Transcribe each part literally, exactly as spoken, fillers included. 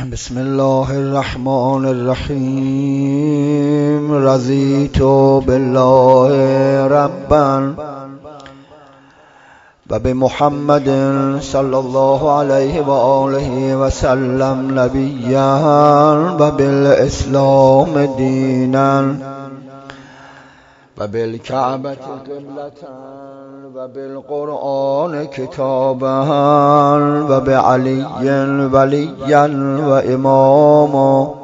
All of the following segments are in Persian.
بسم الله الرحمن الرحیم. رضیت بالله ربا و بمحمد صلی الله علیه و آله و سلم نبیا و بالاسلام دینا و بالکعبة قبلة و بالقرآن کتابا و بعلی ولیا و اماما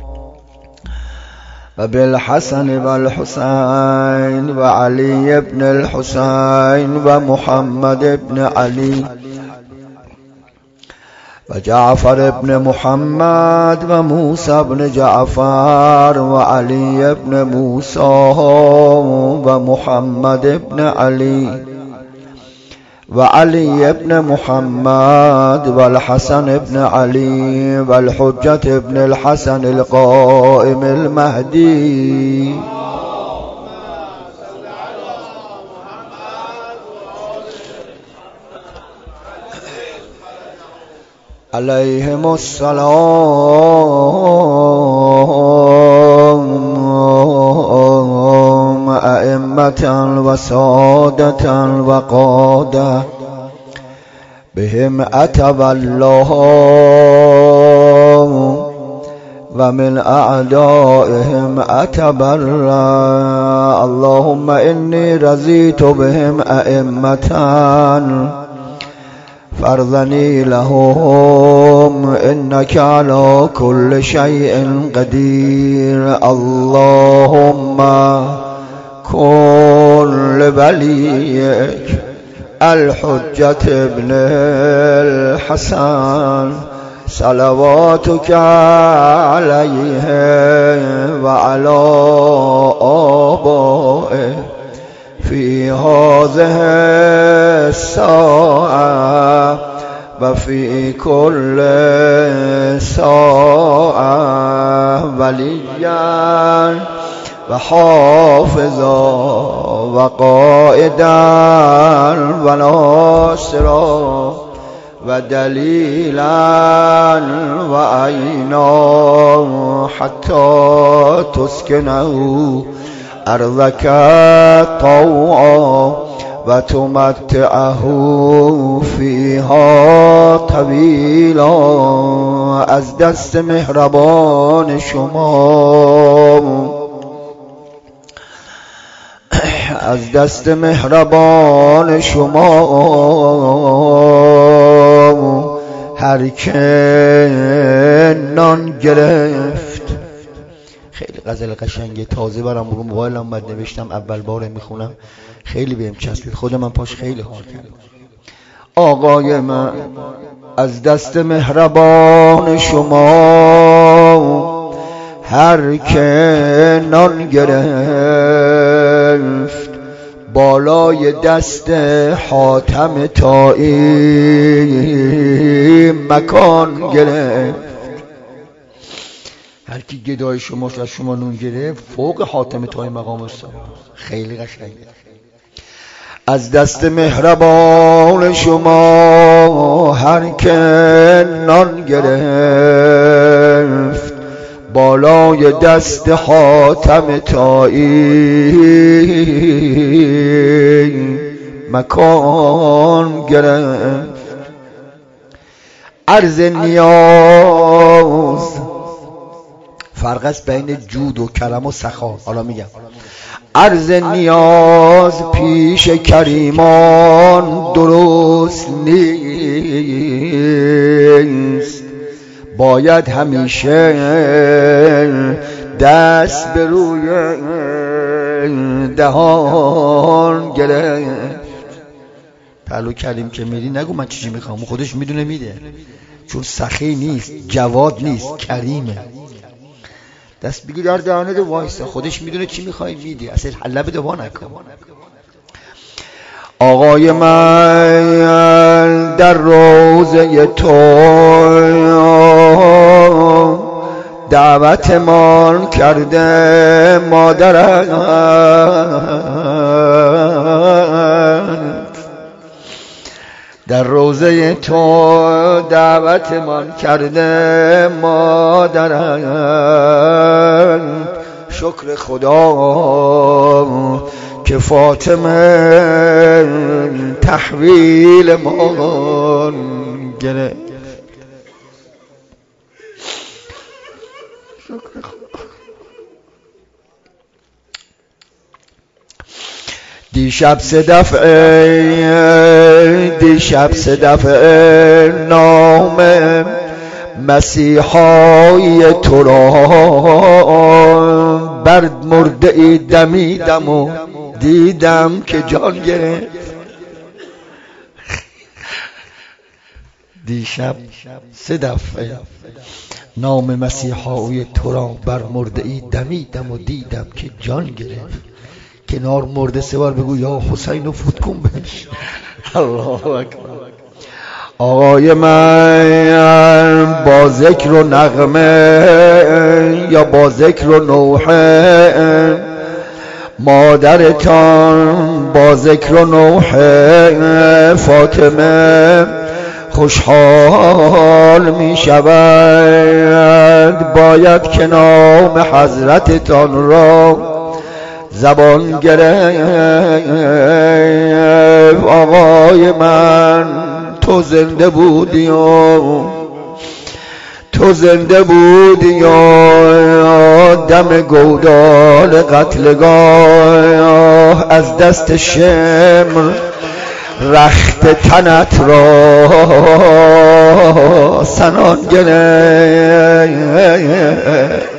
و بالحسن و الحسین و علی ابن الحسین و محمد ابن علی و جعفر ابن محمد و موسی ابن جعفر و علی ابن موسی و محمد ابن علی و علی ابن محمد و الحسن ابن علی و الحجة ابن الحسن القائم المهدی علیهم السلام ائمة و سادة و قادة بهم اتب الله و من اعدائهم اتبرأ. اللهم انی رضیت بهم ائمة فارضني لهم انك على كل شيء قدير. اللهم كن لوليك الحجة ابن الحسن صلواتك عليه وعلى آبائه في هذه الساعة وفي كل ساعة وليا وحافظا وقائدا وناصرا ودليلا وعينا حتى تسكنه أرضك طوعا و تمتعه فيها طویلا. از دست مهربان شما از دست مهربان شما هر که نان گرفت. خیلی غزل قشنگه، تازه برام رو موبایلم اومد نوشتم، اول باره میخونم، خیلی بهم چسبید، خود من پاش خیلی حال کردم. آقای من از دست مهربان شما هر که نان گرفت بالای دست حاتم طایی مکان گرفت. هر کی گدای شما از شما نون گرفت فوق حاتم طایی مقام است. خیلی قشنگه. از دست مهربان شما هر که نان گرفت بالای دست حاتم طایی مکان گرفت. عرض نیاز، فرق است بین جود و کرم و سخا. حالا میگم عرض نیاز پیش کریمان درست نیست، باید همیشه دست به روی دهان گرفت. پهلو کریم که میری نگو من چیزی میخوام، خودش میدونه میده، چون سخی نیست، جواد نیست، کریمه. دست بگیر در دهانه دو وایسا، خودش میدونه چی میخوای میدی، اصلا لب دو نکن. آقای من در روزه تو دعوت مان کرده مادرم، در روضه تو دعوت من کرده مادرم. شکر خدا که فاطمه تحویل ما گرفت. شکر خدا. دیشب سه دفعه دیشب سه دفعه نام مسیحای تو را بر مرده ای دمیدم و دیدم که جان گرفت. دیشب سه دفعه نام مسیحای تو را بر مرده ای دمیدم و دیدم که جان گرفت. کنار مرده سه بار بگو یا حسین و فوت کن بهش. الله اکبر. آقای من با ذکر و نغمه یا با ذکر و نوحه، مادرتان با ذکر و نوحه فاطمه خوشحال می شود. باید که نام حضرتتان را زبان گرفت. آقای من تو زنده بودی و تو زنده بودی یا دم گودال قتلگاه از دست شمر رخت تنت را سنان گرفت.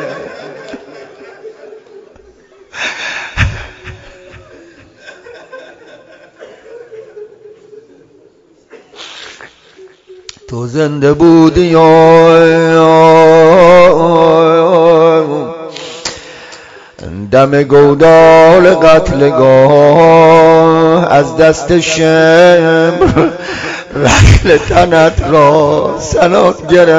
تو زنده بودی یا دم گودال قتلگاه از دست شمر رخل تنت را سنان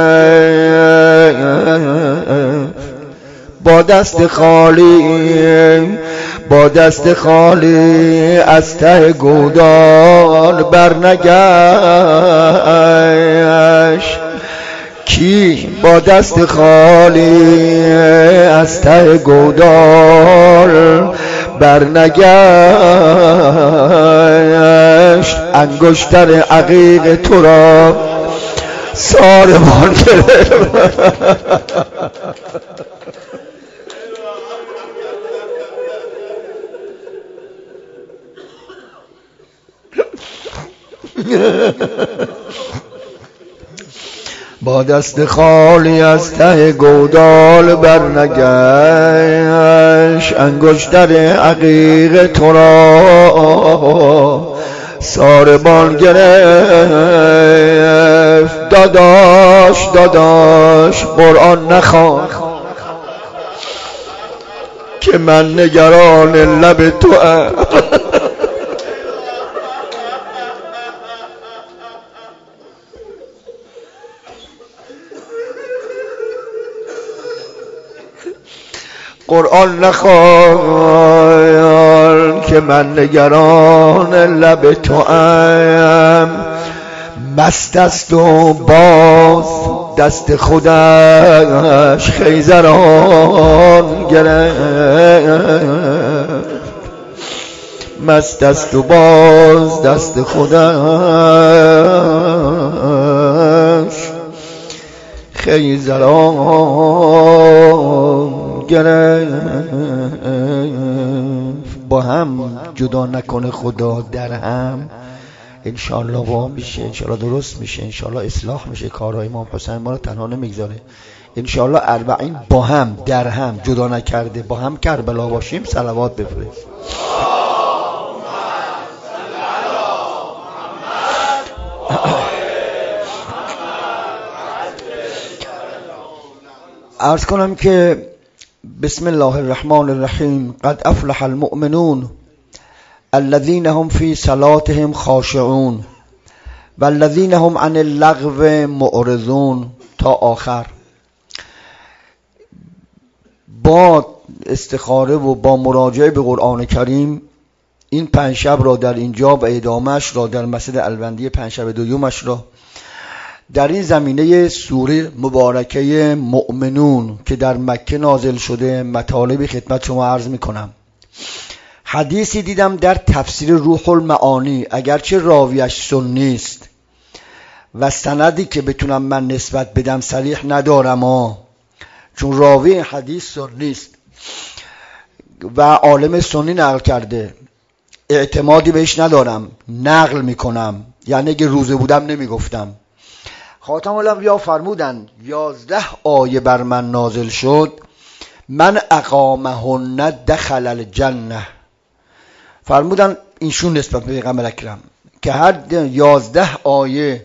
گرفت. با دست خالی با دست خالی از ته گودال برنگشت. کی با دست خالی از ته گودال برنگشت. انگشتر عقیق تو را ساربان گرفت. با دست خالی از ته گودال برنگشت. انگشتر عقیق تو را ساربان گرفت. داداش داداش قرآن نخوان که من نگران لب تو ام. قرآن نخوان که من نگران لب تو ام. مست است و باز دست خودش خیزران گرفت. مست است و باز دست خودش خیزران گرفت. با هم جدا نکنه خدا در هم. انشالله وا میشه، انشالله درست میشه، انشالله اصلاح میشه. کارهای امام حسین ما رو تنها نمیگذاره. انشالله اربعین با هم در هم جدا نکرده با هم کربلا باشیم. صلوات بفرست. عرض کنم که بسم الله الرحمن الرحیم. قد افلح المؤمنون الذين هم في صلاتهم خاشعون والذين هم عن اللغو معرضون تا آخر. با استخاره و با مراجعه به قرآن کریم این پنج شب را در اینجا و ادامهش را در مسجد الوندی پنج شب دویومش را در این زمینه سوره مبارکه مؤمنون که در مکه نازل شده مطالب خدمت شما عرض میکنم. حدیثی دیدم در تفسیر روح المعانی، اگرچه راویش سنی است و سندی که بتونم من نسبت بدم صریح ندارم ها، چون راوی حدیث سنی است و عالم سنی نقل کرده، اعتمادی بهش ندارم، نقل میکنم، یعنی اگه روزه بودم نمیگفتم. خاتم الانبیا فرمودن یازده آیه بر من نازل شد، من اقامهن دخل الجنه. فرمودن اینشون نسبت به پیغمبر اکرم که هر یازده آیه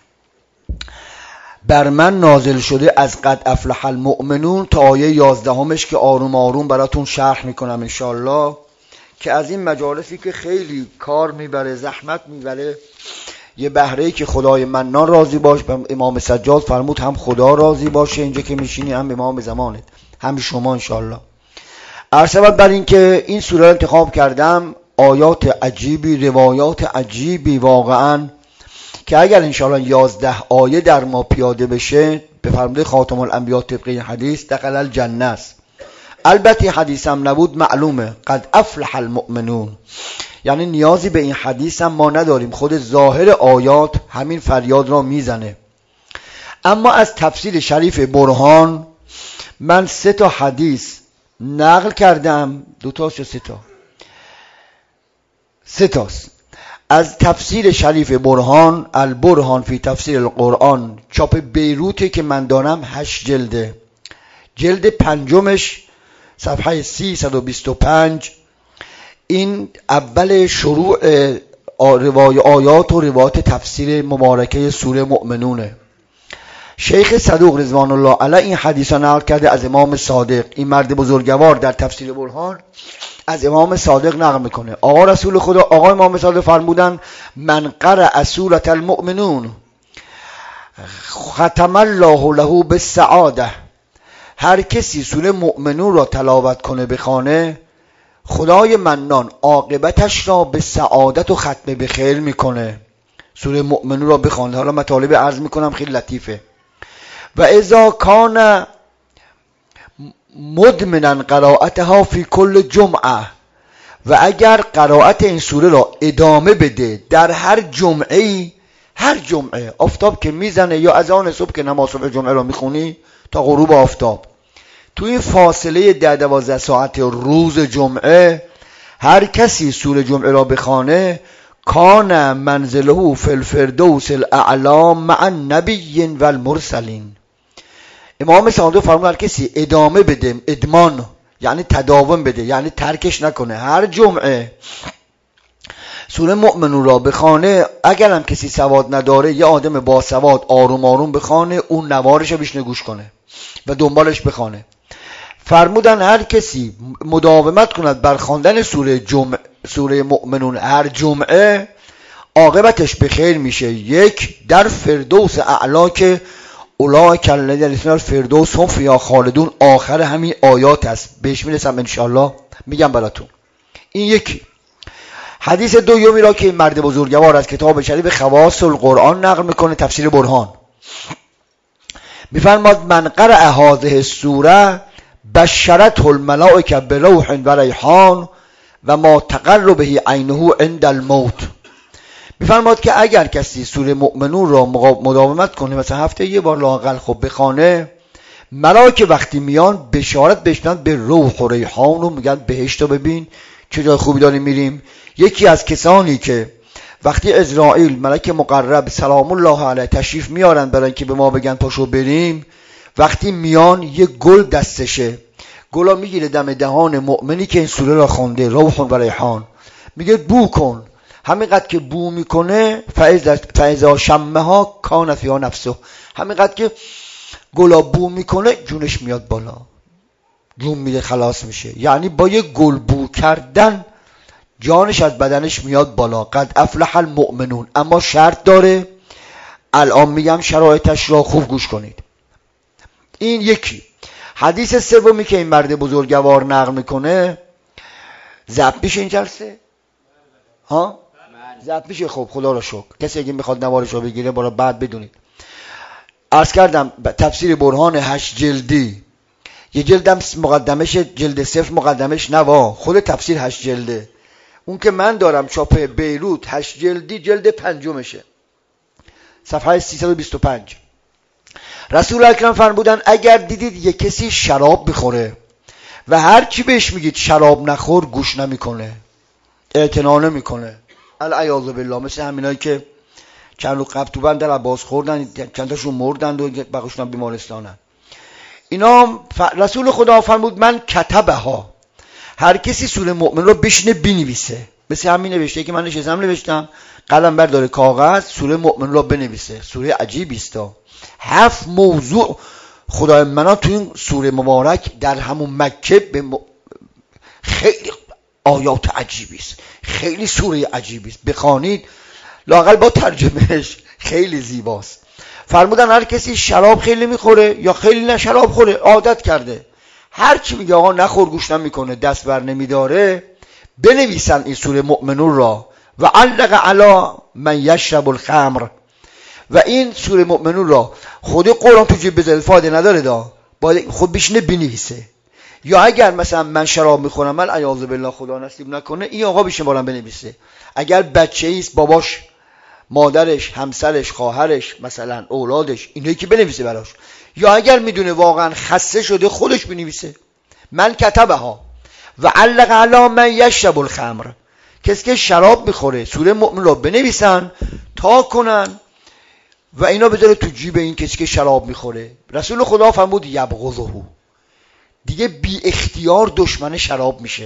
بر من نازل شده از قد افلح المؤمنون تا آیه یازدهمش که آروم آروم براتون شرح میکنم انشالله، که از این مجالسی که خیلی کار میبره، زحمت میبره، یه بهره‌ای که خدای منان راضی باش. امام سجاد فرمود هم خدا راضی باشه اینجا که میشینی، هم امام زمانت، هم شما انشالله. عرض بر این که این سوره رو انتخاب کردم، آیات عجیبی، روایات عجیبی واقعا، که اگر انشالله یازده آیه در ما پیاده بشه به فرموده خاتم الانبیا طبق این حدیث دخل الجنه است. البته حدیثم نبود معلومه قد افلح المؤمنون، یعنی نیازی به این حدیث هم ما نداریم، خود ظاهر آیات همین فریاد را میزنه. اما از تفسیر شریف برهان من سه تا حدیث نقل کردم، دو تاست یا سه تا؟ سه تاست. از تفسیر شریف برهان، البرهان فی تفسیر القرآن، چاپ بیروته که من دارم، هشت جلده، جلد پنجمش صفحه سیصد و بیست و پنج. این اول شروع روای آیات و روایات تفسیر مبارکه سوره مؤمنونه. شیخ صدوق رضوان الله علیه این حدیث را نقل کرده از امام صادق. این مرد بزرگوار در تفسیر برهان از امام صادق نقل میکنه. آقا رسول خدا، آقا امام صادق فرمودن من قرأ سورة المؤمنون ختم الله له بالسعاده، هر کسی سوره مؤمنون را تلاوت کنه بخونه، خدای منان عاقبتش را به سعادت و ختم به خیر میکنه. سوره مؤمنون را بخونه. حالا مطالب عرض میکنم خیلی لطیفه. و اذا کان مدمنا قرائتها فی کل جمعه، و اگر قرائت این سوره را ادامه بده در هر جمعه، هر جمعه آفتاب که میزنه یا اذان صبح که نماز صبح جمعه را میخونی تا غروب آفتاب، تو این فاصله ده دوازده ساعت روز جمعه هر کسی سوره جمعه را بخوانه، کان منزله فی الفردوس الاعلی مع النبی و المرسلین. امام صادق فرمود هر کسی ادامه بده، ادمان یعنی تداوم بده، یعنی ترکش نکنه، هر جمعه سوره مؤمنون را بخوانه، اگر هم کسی سواد نداره یه آدم با سواد آروم آروم بخوانه، اون نوارش رو بشنه گوش کنه و دنبالش بخوانه. فرمودن هر کسی مداومت کند بر خواندن سوره جمعه، سوره مؤمنون هر جمعه، عاقبتش به خیر میشه. یک، در فردوس اعلی که اولئک الذین یرثون الفردوس هم فیها خالدون، آخر همین آیات است، بهش میرسم انشاءالله میگم براتون. این یکی. حدیث دومی را که این مرد بزرگوار از کتاب شریف خواص القرآن نقل میکنه، تفسیر برهان، میفرماد من قرأ هذه السوره بشرته الملائکه بروح و ریحان و ما تقر به عینه عند الموت. میفرماد که اگر کسی سوره مؤمنون را مداومت کنه، مثلا هفته یه بار لااقل خب بخونه، ملائکه وقتی میان بشارت بشنن به روح و ریحان و میگن بهشت رو ببین چه جای خوبی داریم میریم. یکی از کسانی که وقتی عزرائیل ملک مقرب سلام الله علیه تشریف میارن برای که به ما بگن پاشو بریم، وقتی میان یه گل دستشه، گلا میگیره دم دهان مؤمنی که این سوره را خونده، روح و ریحان، میگه بو کن. همینقدر که بو میکنه فاذا شمها کان فیها نفسه، همینقدر که گلا بو میکنه جونش میاد بالا، جون میده، خلاص میشه. یعنی با یه گل بو کردن جانش از بدنش میاد بالا. قد افلح المؤمنون. اما شرط داره، الان میگم شرایطش را خوب گوش کنید. این یکی. حدیث سومی که این مرد بزرگوار نقل میکنه، ضبط میشه این جلسه؟ ها ضبط میشه؟ خب خدا رو شکر. کسی اگه میخواد نوارش رو بگیره برای بعد بدونید. عرض کردم تفسیر برهان هشت جلدی، یه جلدم مقدمش جلد صفر مقدمش نوا، خود تفسیر هشت جلده. اون که من دارم چاپ بیروت هشت جلدی، جلد پنجمشه، صفحه سیصد و بیست و پنج. رسول اکرم فرمودن اگر دیدید یک کسی شراب میخوره و هر چی بهش میگید شراب نخور گوش نمیکنه، اعتنا نمیکنه، العیاذ بالله، مثل همینایی که چند رو قبل تو بندر عباس خوردن، چند تاشون مردن و بقیشون بیمارستانن. اینا رسول خدا فرمود من کتبه ها، هر کسی سوره مؤمن رو بشینه بنویسه، مثل همین نوشته که من نشستم نوشتم، قلم برداره کاغذ سوره مؤمن رو بنویسه. سوره عجیبی است. هفت موضوع خدای منا تو این سوره مبارک در همون مکه به م... خیلی آیات عجیبی است، خیلی سوره عجیبی است، بخوانید لااقل با ترجمهش خیلی زیباست. فرمودن هر کسی شراب خیلی میخوره یا خیلی نه شراب خوره، عادت کرده، هر چی میگه آقا نخور گوش نمیکنه، دست بر نمیداره، بنویسن این سوره مؤمنون را. و علق علی من یشرب الخمر، و این سوره مؤمنون را خود قرآن تو جیب بذاره، فایده نداره، دا باید خود بشینه بنویسه. یا اگر مثلا من شراب میخورم، من عیاذ بالله خدا نصیب نکنه، این آقا بشینه بارم بنویسه. اگر بچه‌ای است، باباش، مادرش، همسرش، خواهرش، مثلا اولادش، اینایی که بنویسه براش. یا اگر میدونه واقعا خسته شده خودش بنویسه. من کتبه ها و علق علی من یشرب الخمر، کسی که شراب میخوره سوره مؤمن رو بنویسن تا کنن و اینا بذاره تو جیب این کسی که شراب میخوره. رسول خدا فرمود یبغضه، دیگه بی اختیار دشمن شراب میشه.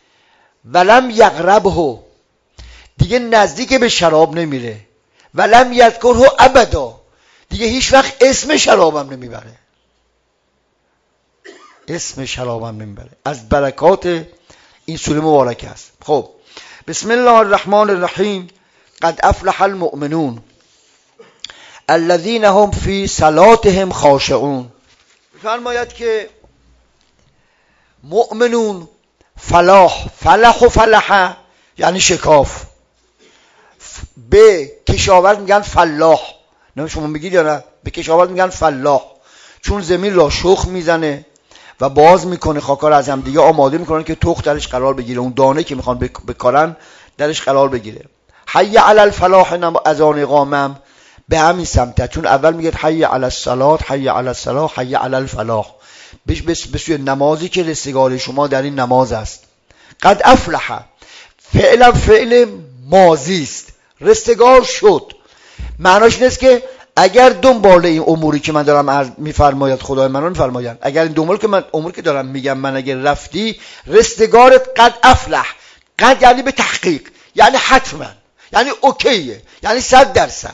ولم یقربه، دیگه نزدیک به شراب نمیره. ولم یذکره ابدا، دیگه هیچ وقت اسم شرابم نمیبره، اسم شرابم نمیبره. از برکات این سوره مبارکه است. خب بسم الله الرحمن الرحیم. قد افلح المؤمنون الذين هم فی صلاتهم خاشعون. فرماید که مؤمنون، فلاح، فلح و فلح یعنی شکاف، به کشاورز میگن فلاح، نه شما میگید یا نه؟ به کشاورز میگن فلاح، چون زمین را شخم میزنه و باز میکنه، خاکا رو از هم دیگه آماده میکنن که تخم درش قرار بگیره، اون دانه که میخوان بکارن درش قرار بگیره. حی علی الفلاح از آن اقامم به همین سمته، چون اول میگه حی علی الصلاه، حی علی الصلاه، حی علی الفلاح، بش بس بسوی نمازی که رستگار شما در این نماز است. قد افلح، فعلا فعل ماضی است، رستگار شد. معناش نیست که اگر دنبال این اموری که من دارم میفرماید خدای من رو میفرماید، اگر این دنبال که من امور که دارم میگم من اگر رفتی رستگارت قد افلح، قد یعنی به تحقیق، یعنی حتما، یعنی اوکیه، یعنی صد درصد.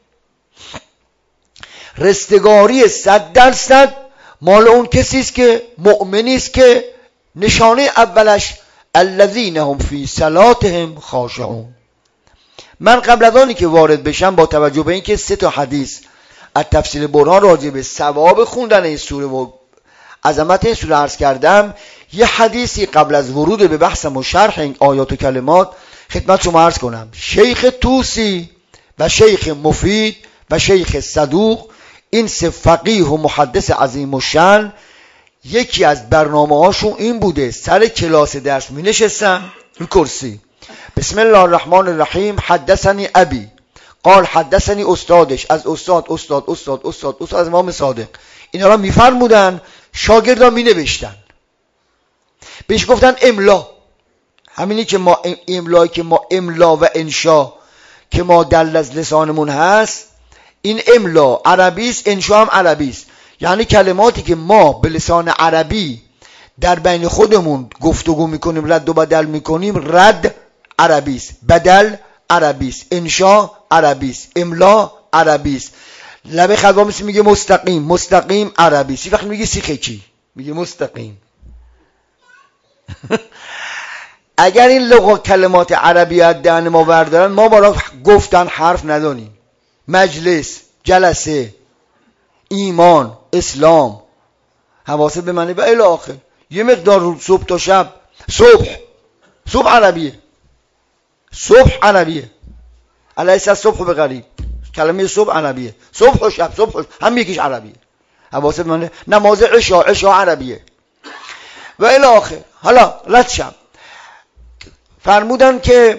رستگاری صد درصد مال اون کسی است که مؤمنی است که نشانه اولش الذین هم فی صلاتهم خاشعون. من قبل از آنی که وارد بشم با توجه به اینکه سه تا حدیث از تفسیر برهان راجع به ثواب خوندن این سوره و عظمت این سوره عرض کردم، یه حدیثی قبل از ورود به بحثم و شرح این آیات و کلمات خدمت شما عرض کنم. شیخ توسی و شیخ مفید و شیخ صدوق، این سه فقیه و محدث عظیم و شان، یکی از برنامه هاشون این بوده سر کلاس درس می نشستن رو کرسی، بسم الله الرحمن الرحیم، حدثنی ابی قال حدثنی استادش، از استاد استاد استاد استاد استاد از امام صادق، اینا را میفرمودن، شاگردان می نوشتن، بهش گفتن املا. همینی که ما املایی که ما املا و انشا که ما دل از لسانمون هست، این املا عربی است، انشا هم عربی است، یعنی کلماتی که ما به لسان عربی در بین خودمون گفتگو میکنیم، رد و بدل میکنیم، رد عربی است، بدل عربی است، انشا عربی است، املا عربی است. لب خلوا میگه مستقیم، مستقیم عربی است. وقتی میگه سیخه کی میگه مستقیم. اگر این لغت کلمات عربیت دهن ما بردارن، ما برای گفتن حرف ندانیم. مجلس، جلسه، ایمان، اسلام، حواست به معنی و الی آخر، یه مقدار صبح تا شب، صبح صبح عربیه، صبح عربیه، علیس الصبح به غریب، کلمه صبح عربیه، صبح و شب، صبح و شب. هم یکیش عربیه. حواست منه. نماز عشاء عشاء عربیه و الی آخر. حالا رد شم فرمودن که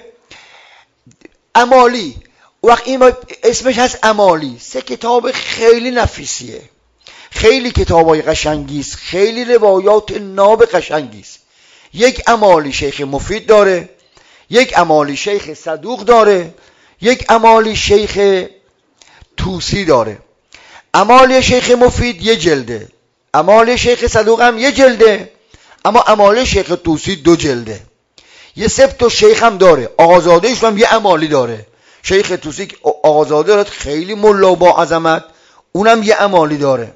امالی، وقت این اسمش هست امالی، سه کتاب خیلی نفیسیه، خیلی کتابای قشنگیست، خیلی روایات ناب قشنگیست. یک امالی شیخ مفید داره، یک امالی شیخ صدوق داره، یک امالی شیخ توسی داره. امالی شیخ مفید یه جلده، امالی شیخ صدوق هم یه جلده، اما امالی شیخ توسی دو جلده. یه سبت و شیخ هم داره، آقازادهش هم یه امالی داره. شیخ توسی آقازاده داره خیلی ملا با عظمت، اونم یه امالی داره.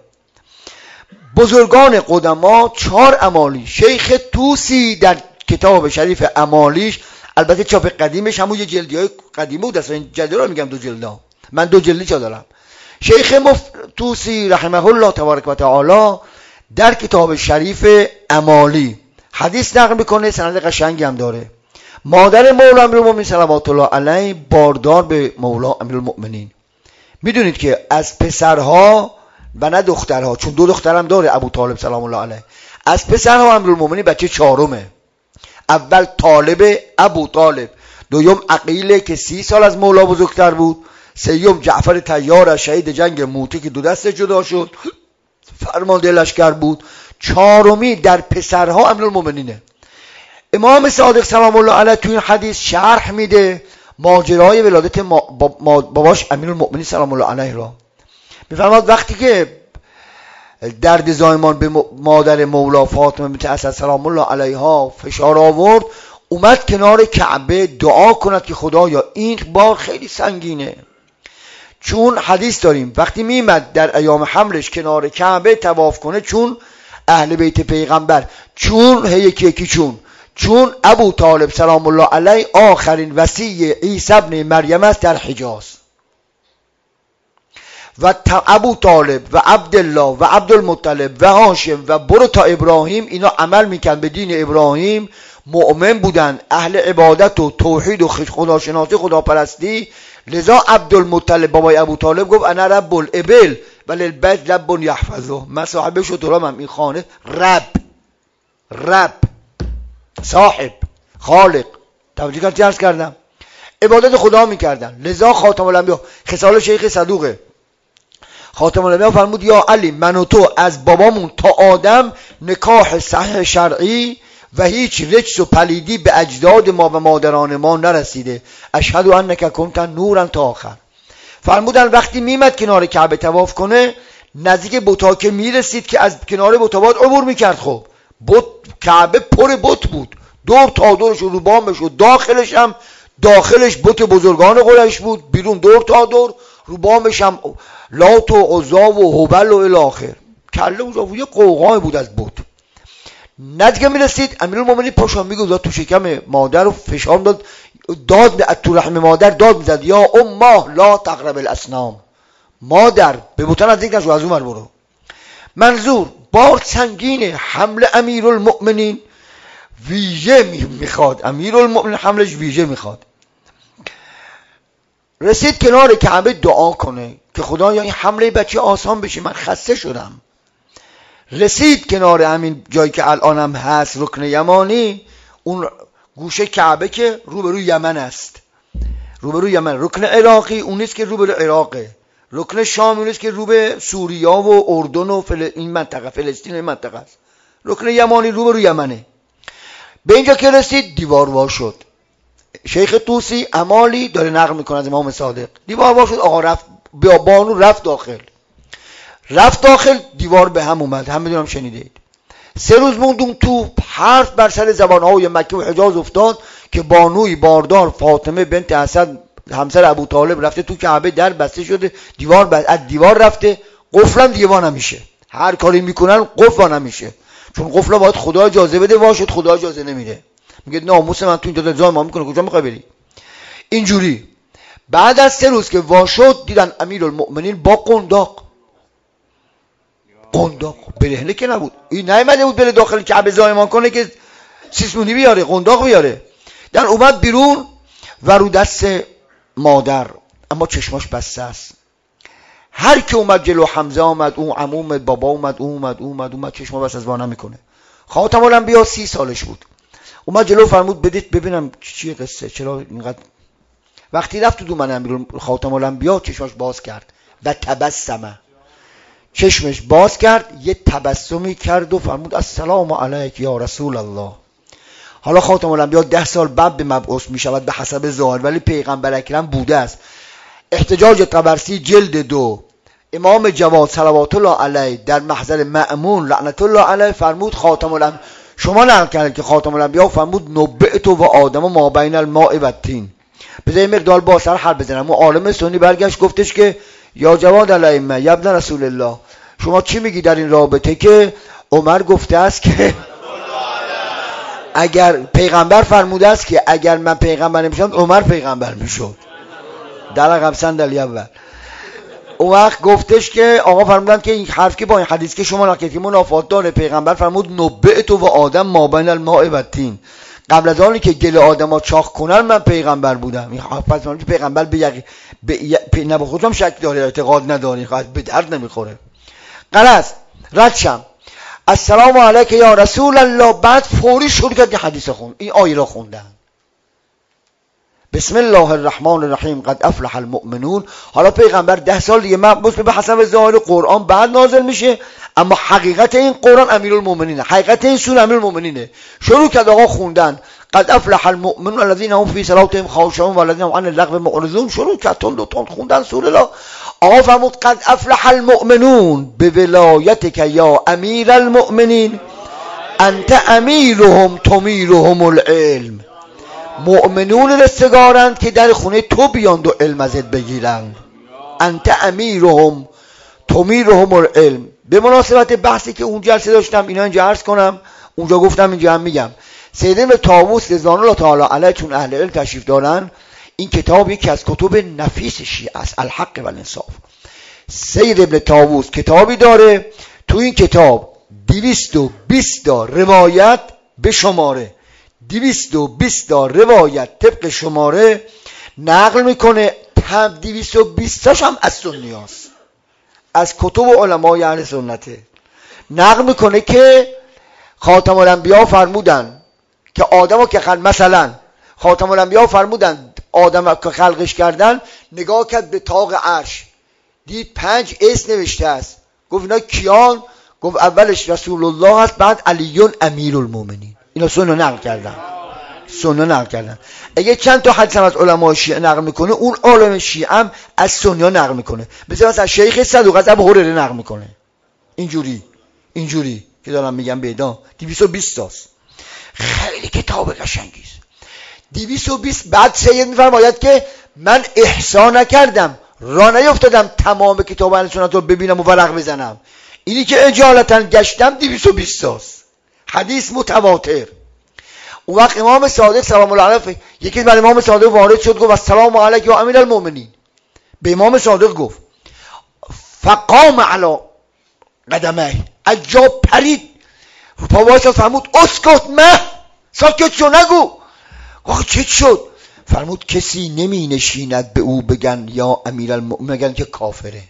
بزرگان قدما چهار امالی. شیخ توسی در کتاب شریف امالیش، البته چاپ قدیمش همون یه جلدی های قدیمه بود، اصلا این جلدی رو میگم دو جلدا، من دو جلدی چا دارم. شیخ مف... توسی رحمه الله تبارک و تعالی در کتاب شریف امالی حدیث نقل میکنه، سند قشنگی هم داره. مادر مولا امیرالمومنین صلوات الله علیه باردار به مولا امیرالمومنین. میدونید که از پسرها و نه دخترها، چون دو دخترم داره ابو طالب سلام الله علیه، از پسرها امیرالمومنین بچه چهارمه. اول طالب ابو طالب، دوم عقیله که سی سال از مولا بزرگتر بود، سیوم جعفر طیار شهید جنگ موته که دو دست جدا شد، فرمانده لشکر بود، چهارمی در پسرها امیرالمومنینه. امام صادق سلام الله علیه تو این حدیث شرح میده ماجرای ولادت ما باباش امیرالمومنین سلام الله علیه را. میفرماد وقتی که درد زایمان به مادر مولا فاطمه بنت اسد سلام الله علیها فشار آورد، اومد کنار کعبه دعا کند که خدایا این بار خیلی سنگینه. چون حدیث داریم وقتی میمد در ایام حملش کنار کعبه طواف کنه، چون اهل بیت پیغمبر، چون هی یکی یکی چون چون ابو طالب سلام الله علیه آخرین وصی عیسی ابن مریم است در حجاز، و ابو طالب و عبدالله و عبدالمطلب و هاشم و برو تا ابراهیم، اینا عمل میکن به دین ابراهیم، مؤمن بودن، اهل عبادت و توحید و خداشناسی خداپرستی. لذا عبدالمطلب بابای ابو طالب گفت انا رب الابل ولی البیت رب یحفظه، من صاحب شترام، این خانه رب رب صاحب خالق. توجه کردید عرض کردم عبادت خدا میکردن. لذا خاتم الانبیا خصال شیخ صدوقه، خاتم الانبیا فرمود یا علی من و تو از بابامون تا آدم نکاح صحیح شرعی و هیچ رجس و پلیدی به اجداد ما و مادران ما نرسیده، اشهد انک کنت نورا تا آخر. فرمودن وقتی میمد کنار کعبه طواف کنه، نزدیک بت‌ها که میرسید که از کنار بت‌ها عبور میکرد، خب بت کعبه پر بت بود، دور تا دورش رو بامش و داخلش هم داخلش بت بزرگان قریش بود، بیرون دور تا دور رو بامش هم لات و عزا و هبل و الی آخر. کله اونجا یه قوقای بود از بت. نزدیک میرسید امیرالمومنین پاشو میگذاشت تو شکم مادر و فشار داد، داد تو رحم مادر داد میزد یا امه لا تقرب الاصنام، مادر به بتان نزدیک نشو، از اون ور برو. منظور بار سنگینه، حمل امیرالمومنین ویژه میخواد، امیرالمومنین حملش ویژه میخواد. رسید کنار کعبه دعا کنه که خدایا این حمله بچه آسان بشه، من خسته شدم. رسید کنار همین جایی که الانم هست رکن یمانی، اون گوشه کعبه که روبروی یمن است، روبروی یمن. رکن عراقی اون نیست که روبروی عراقه، رکن شام اون نیست که روبروی سوریا و اردن و فل... این منطقه فلسطین این منطقه است. رکن یمانی روبروی یمنه. به اینجا که رسید دیوار وا شد. شیخ توسی امالی داره نقل میکنه از امام صادق، دیوار وا شد، آقا رفت بیا بانو رفت داخل، رفت داخل دیوار به هم اومد، هم میدونم شنیدید. سه روز موندون تو، حرف بر سر زبانهای مکه و حجاز افتاد که بانوی باردار فاطمه بنت اسد همسر ابو طالب رفته تو کعبه، در بسته شده، دیوار بس... از دیوار رفته، قفلم دیوار نمیشه، هر کاری میکنن قفل نمیشه، چون قفل باید خدا اجازه بده، واشد خدا اجازه نمیده، میگه ناموس من تو اینجا جای ما میکنه، کجا میخوای بری؟ اینجوری. بعد از سه روز که واشد دیدن امیرالمومنین با قنداق، قنداق برهنه که نبود، این نیامده بود بره داخل کعبه زایمان کنه که سیسمونی بیاره، قنداق بیاره. در اومد بیرون و رو دست مادر، اما چشماش بسته است. هر کی اومد جلو، حمزه اومد، اون عمو اومد، بابا اومد، اون اومد، اون اومد، اومد چشما بس از وا نمیکنه. خاتم الانبیا سی سالش بود، اومد جلو فرمود بدید ببینم چیه قصه، چرا اینقدر. وقتی رفت تو من امیر خاتم الانبیا چشماش باز کرد و تبسمه، چشمش باز کرد، یه تبسمی کرد و فرمود السلام علیک یا رسول الله. حالا خاتم الانبیا ده سال بعد به مبعوث می شود به حسب ظاهر، ولی پیغمبر اکرم بوده است. احتجاج طبرسی جلد دو، امام جواد صلوات الله علیه در محضر مأمون لعنت الله علیه فرمود خاتم الانبیا، شما نقل کردید که خاتم الانبیا فرمود نبئت و آدم ما بین الماء و الطین. بذار مقدار با سر حرف بزنم. اون عالم سنی برگشت گفتش که یا جواد الائمه یا ابن رسول الله، شما چی میگی در این رابطه که عمر گفته است که اگر پیغمبر فرموده است که اگر من پیغمبر نمیشم عمر پیغمبر میشد. در عقب صندلی اول. اون وقت گفتش که آقا فرمودن که این حرف که با این حدیث که شما نقل کردید منافات داره. پیغمبر فرمود نبئت و آدم ما بین الماء و الطین، قبل از آنی که گل آدما چاق کنن من پیغمبر بودم. این پس من پیغمبر به یقین به نه خودم شک داره، اعتقاد نداری، خواهد به درد نمیخوره. غلط رد شم السلام علیک یا رسول الله، بعد فوری شروع کرد حدیث خون، این آیه را خوندن بسم الله الرحمن الرحیم قد افلح المؤمنون. حالا پیغمبر ده سال دیگه مبعوث به حسب ظاهر قرآن بعد نازل میشه، اما حقیقت این قرآن امیرالمومنینه، حقیقت این سوره امیرالمومنینه. شروع کرد آقا خوندن قد افلح المؤمنون الذين هم فی صلاتهم خاشعون والذین هم عن اللغو معرضون. شروع کرد تند و تند خوندن سوره را. آقا فرمود قد افلح المؤمنون به ولایتک یا امیر المؤمنین انت امیرهم تمیرهم العلم. مؤمنون رستگارند که در خونه تو بیاند و علم ازت بگیرند. انت امیرهم تمیرهم العلم. به مناسبت بحثی که اون جلسه داشتم اینا اینجا عرض کنم، اونجا گفتم اینجا هم میگم. سید ابن طاووس رضوان الله تعالی علیه چون اهل علم تشریف دارن، این کتاب یکی از کتب نفیس شیعه است، الحق و الانصاف. سید ابن طاووس کتابی داره، تو این کتاب دویست و بیست تا روایت به شماره دویست و بیست تا روایت طبق شماره نقل میکنه. دویست و بیست تاش هم از سنی هست، از کتب علمای اهل سنته. نقل میکنه که خاتم الانبیا فرمودن که آدمو که خلق، مثلا خاتم الانبیا فرمودن آدم که خلقش کردن، نگاه کرد به طاق عرش، دید پنج اسم نوشته است. گفت اینا کیان؟ گفت اولش رسول الله هست، بعد علیون امیرالمومنین. اینا سنت نقل کردن، سنت نقل کردن. اگه چند تا حدیث هم از علمای شیعه نقل میکنه، اون عالم شیعه هم از سنی نقل میکنه. مثلا از شیخ صدوق از ابو هریره نقل میکنه. اینجوری اینجوری که دارم میگم بیدا دویست و بیست تاست. خیلی کتاب قشنگی است. دویست و بیست. بعد سید میفرماید که من احسان نکردم، راه نیفتادم تمام کتاب اهل سنت رو ببینم و ورق بزنم. اینی که اجالتا گشتم دویست و بیست تاست. حدیث متواتر. اون وقت امام صادق سلام الله علیه یکی بر امام صادق وارد شد، گفت السلام علیک یا امیر المؤمنین. به امام صادق گفت فقام علی قدمه، اجا پرید رو پا وایساد، فرمود اسکت مه، ساکت شو نگو. آخه چه شد؟ فرمود کسی نمی نشیند به او بگن یا امیر المؤمنین مگر اینکه کافره،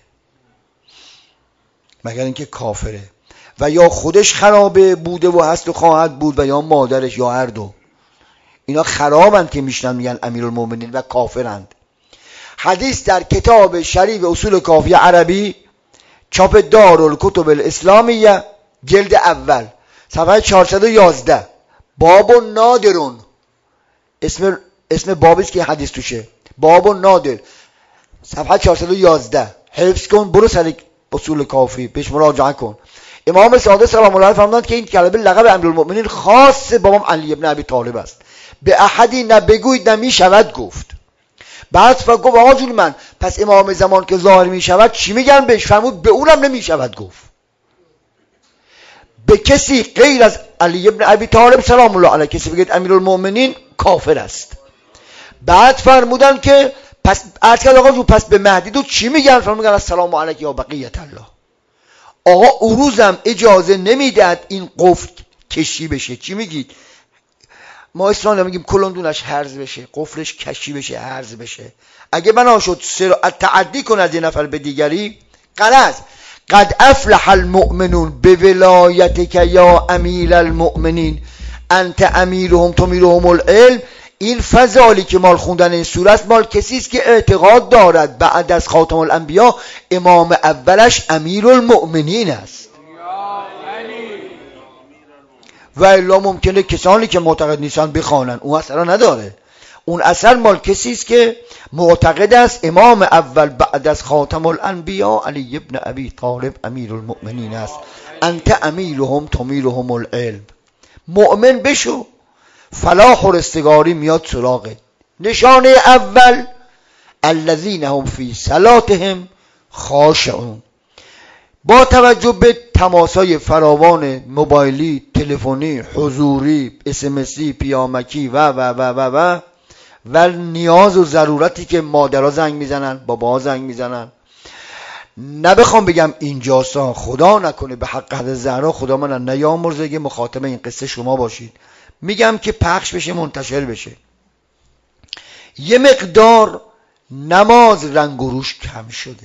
مگر اینکه کافره و یا خودش خرابه بوده و هست و خواهد بود و یا مادرش یا هر دو. اینا خرابند که میشنن میگن امیرالمومنین و کافرند. حدیث در کتاب شریف اصول کافیه عربی چاپ دارالکتب الاسلامیه جلد اول صفحه چهارصد و یازده، باب نادرون، اسم اسم بابی است که حدیث توشه، باب نادر، صفحه چهارصد و یازده. حفظ کن، برو سر اصول کافی بهش مراجعه کن. امام صادق سلام الله علیه فرمودند که این کلمه لقب امیرالمؤمنین خاص بابام علی ابن ابی طالب است، به احدی نه بگویید نه میشود گفت. بعد فقط گفت آقا جون من پس امام زمان که ظاهر میشود چی میگن بهش؟ فرمود به اونم نمیشود گفت، به کسی غیر از علی ابن ابی طالب سلام الله علیه کسی بگید امیرالمؤمنین کافر است. بعد فرمودن که پس عرض کرد آقا جون پس به مهدی تو چی میگن؟ فرمودن میگن السلام علیک یا بقیت الله. آقا اون روزم اجازه نمیداد این قفل کشی بشه. چی میگید؟ ما اسلام میگیم کلندونش هرز بشه، قفلش کشی بشه، هرز بشه. اگه بنا شد تعدی کنه از یه نفر به دیگری، غلط. قد افلح المؤمنون به ولایتک یا امیر المؤمنین انت امیرهم تمیرهم العلم. این فضالی که مال خوندن این سوره است مال کسی است که اعتقاد دارد بعد از خاتم الانبیا امام اولش امیر المؤمنین است. و الا ممکنه کسانی که معتقد نیستن بخوانن، اون اثر نداره. اون اثر مال کسی است که معتقد است امام اول بعد از خاتم الانبیا علی ابن ابی طالب امیر المؤمنین است. انت امیرهم تمیرهم العلم. مؤمن بشو، فلاح و رستگاری میاد سراغت. نشانه اول الذین هم فی صلاتهم خاشعون. با توجه به تماسای فراوان موبایلی، تلفنی، حضوری، اسمسی، پیامکی و و و و و و نیاز و ضرورتی که مادرها زنگ میزنن، باباها زنگ میزنن، نه بخوام بگم اینجاسا، خدا نکنه به حق حضرت زهرا خدا من نیامرزه که مخاطب این قصه شما باشید، میگم که پخش بشه، منتشر بشه. یه مقدار نماز رنگ و روش کم شده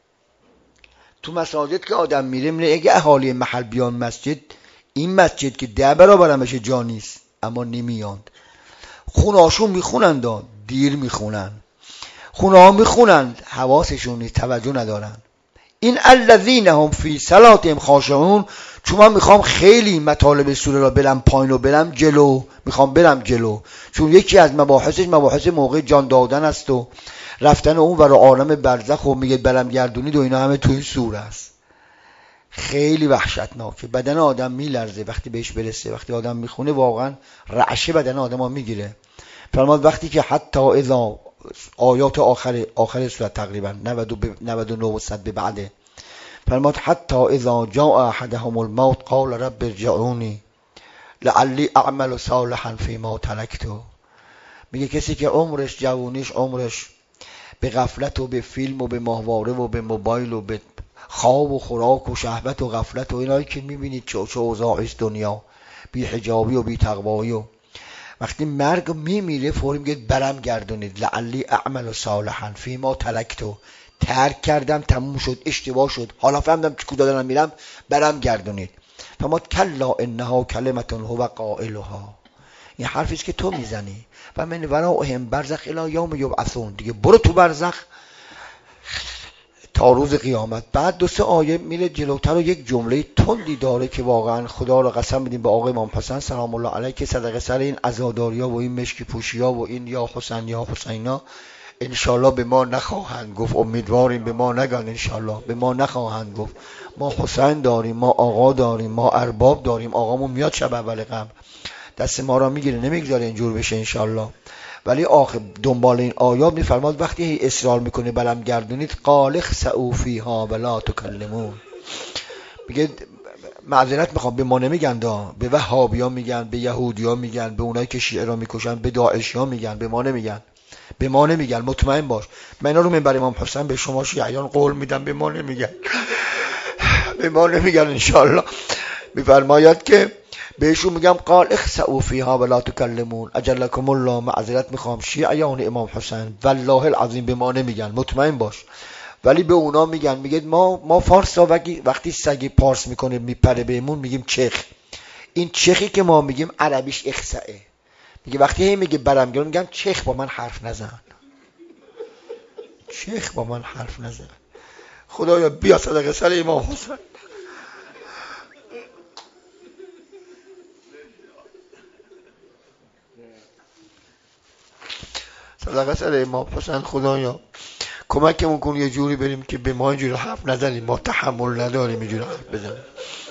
تو مساجد که آدم میره. میره اگه اهالی محل بیان مسجد، این مسجد که ده برابرمش جا نیست اما نمیاند. خونهاشون میخونند، دیر میخونن، خونه ها میخونند، حواسشون نیست، توجه ندارن. این الذین هم فی صلاتهم خاشعون. چون من میخوام خیلی مطالب سوره را برم پایین و برم جلو، میخوام برم جلو، چون یکی از مباحثش مباحث موقع جان دادن است و رفتن اون ور عالم برزخ و میگه برم گردونید و اینا همه توی سوره است. خیلی وحشتناکه، بدن آدم میلرزه وقتی بهش برسه. وقتی آدم میخونه واقعا رعشه بدن آدم ها میگیره. فرماد وقتی که حتی اذا، آیات آخر آخر سوره تقریبا نود و نه و صد به بعده، فرماد حتی اذا جاء احدهم الموت قال رب ارجعونی لعلی اعمل صالحا فیما ترکت. میگه کسی که عمرش، جوونیش، عمرش به غفلت و به فیلم و به ماهواره و به موبایل و به خواب و خوراک و شهوت و غفلت و اینایی که میبینید چه چه اوضاعش دنیا، بی حجابی و بی تقوایی، و وقتی مرگ میمیره فوری میگه برم گردونید لعلی اعمل صالحا فیما ترکتو. ترک کردم، تموم شد، اشتباه شد، حالا فهمیدم که کجا دارم میرم، برم گردونید. فما کلا انها کلمه هو قائلها. این حرفی است که تو میزنی. و من ورائهم برزخ الی یوم یبعثون. دیگه برو تو برزخ تا روز قیامت. بعد دو سه آیه میره جلوتر و یک جمله تندی داره که واقعا خدا رو قسم بدیم به آقای امام حسن سلام الله علیه که صدقه سر این عزاداریا و این مشکی پوشیا و این یا حسین یا حسینا انشالله به ما نخواهند گفت. امیدواریم به ما نگن، انشالله به ما نخواهند گفت. ما حسین داریم، ما آقا داریم، ما ارباب داریم. آقامون میاد شب اول قبر دست ما را میگیره، نمیگذاره اینجور بشه انشالله. ولی آخر دنبال این آیات میفرماد وقتی اصرار میکنه برم گردونید قال اخسئوا فیها ولا تکلمون. میگه معذرت میخوام، به ما نمیگن دا، به وهابیا میگن، به یهودیا میگن، به اونایی که شیعه را میکشن، به داعشیا میگن، به ما نمیگن. به ما نمیگن، مطمئن باش. من اینا رو منبر امام حسین به شما شیعیان قول میدم به ما نمیگن. به ما نمیگن انشالله. میفرماید که بهشون میگم قال اخسئوا فیها ولا تکلمون اجلکم الله. معذرت میخوام شیعیان امام حسین والله العظیم به ما نمیگن، مطمئن باش. ولی به اونا میگن. میگه ما ما فارسا وقتی سگی پارس میکنه میپره بهمون میگیم چخ. این چخی که ما میگیم عربیش اخسئه. میگه وقتی هی میگه برم گردون میگم چخ با من حرف نزن، چخ با من حرف نزن. خدایا بیا صدقه سر امام حسین. صدقه سر امام حسین خدایا کمکمون کن یه جوری بریم که به ما اینجوری حرف نزنیم، ما تحمل نداریم اینجوری حرف بزنیم.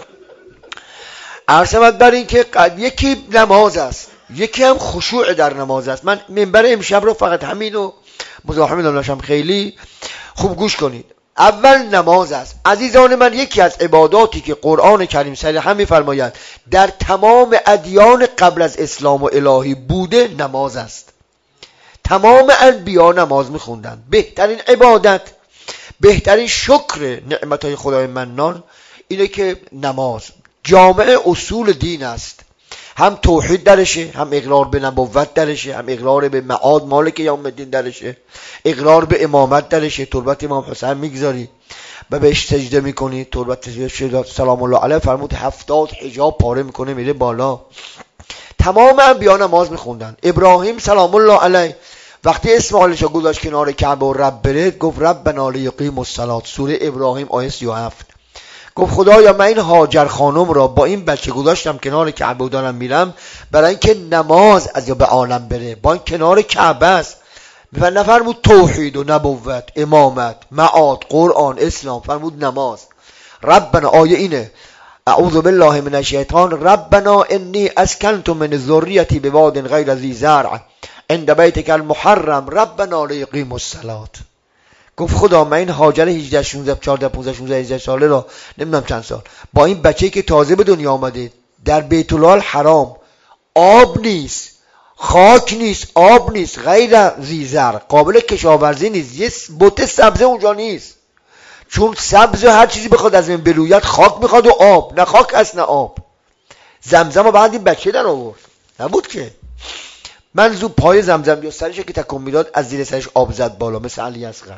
عرضمت بر این که یکی نماز است، یکی هم خشوع در نماز است. من منبر امشب رو فقط همین رو مزاحم داشتم، خیلی خوب گوش کنید. اول نماز است عزیزان من. یکی از عباداتی که قرآن کریم صریحا می‌فرماید در تمام ادیان قبل از اسلام و الهی بوده نماز است. تمام انبیا نماز میخوندن. بهترین عبادت، بهترین شکر نعمتهای خدای منان اینه که نماز جامع اصول دین است. هم توحید درشه، هم اقرار به نبوت درشه، هم اقرار به معاد مالک یوم الدین درشه، اقرار به امامت درشه. تربت امام حسین میگذاری و بهش سجده میکنی، تربت سلام الله علیه فرمود هفتاد حجاب پاره میکنه میره بالا. تمام انبیا نماز میخوندن. ابراهیم سلام الله علیه وقتی اسماعیلشو گذاشت کنار کعبه و رب برد گفت ربنا لیقیموا الصلاة، سوره ابراهیم آیه سی و هفت. گفت خدایا من این هاجر خانم را با این بچه گذاشتم کنار کعبه و دارم میرم برای اینکه نماز از یا به عالم بره، با این کنار کعبه است. و نفرمود توحید و نبوت، امامت، معاد، قرآن، اسلام، فرمود نماز. ربنا آیه اینه اعوذ بالله من الشیطان ربنا انی اسکنت من ذریتی بواد غیر ذی زرع عند بیتک المحرم ربنا لیقیموا الصلاة. گفت خدا من این هاجر هجده شانزده چهارده پانزده شانزده هجده ساله را نمیدونم چند سال با این بچه‌ای که تازه به دنیا آمده در بیت الله الحرام، آب نیست، خاک نیست، آب نیست، غیر ذی زرع، قابل کشاورزی نیست، یه بوته سبزه اونجا نیست، چون سبز هر چیزی بخواد از این بلویت خاک میخواد و آب، نه خاک است نه آب. زمزم رو بعد این بچه در آورد نبود که من زو پای زمزم یا سرش که تکون میداد از زیر سرش آب زد بالا مثل علی اصغر.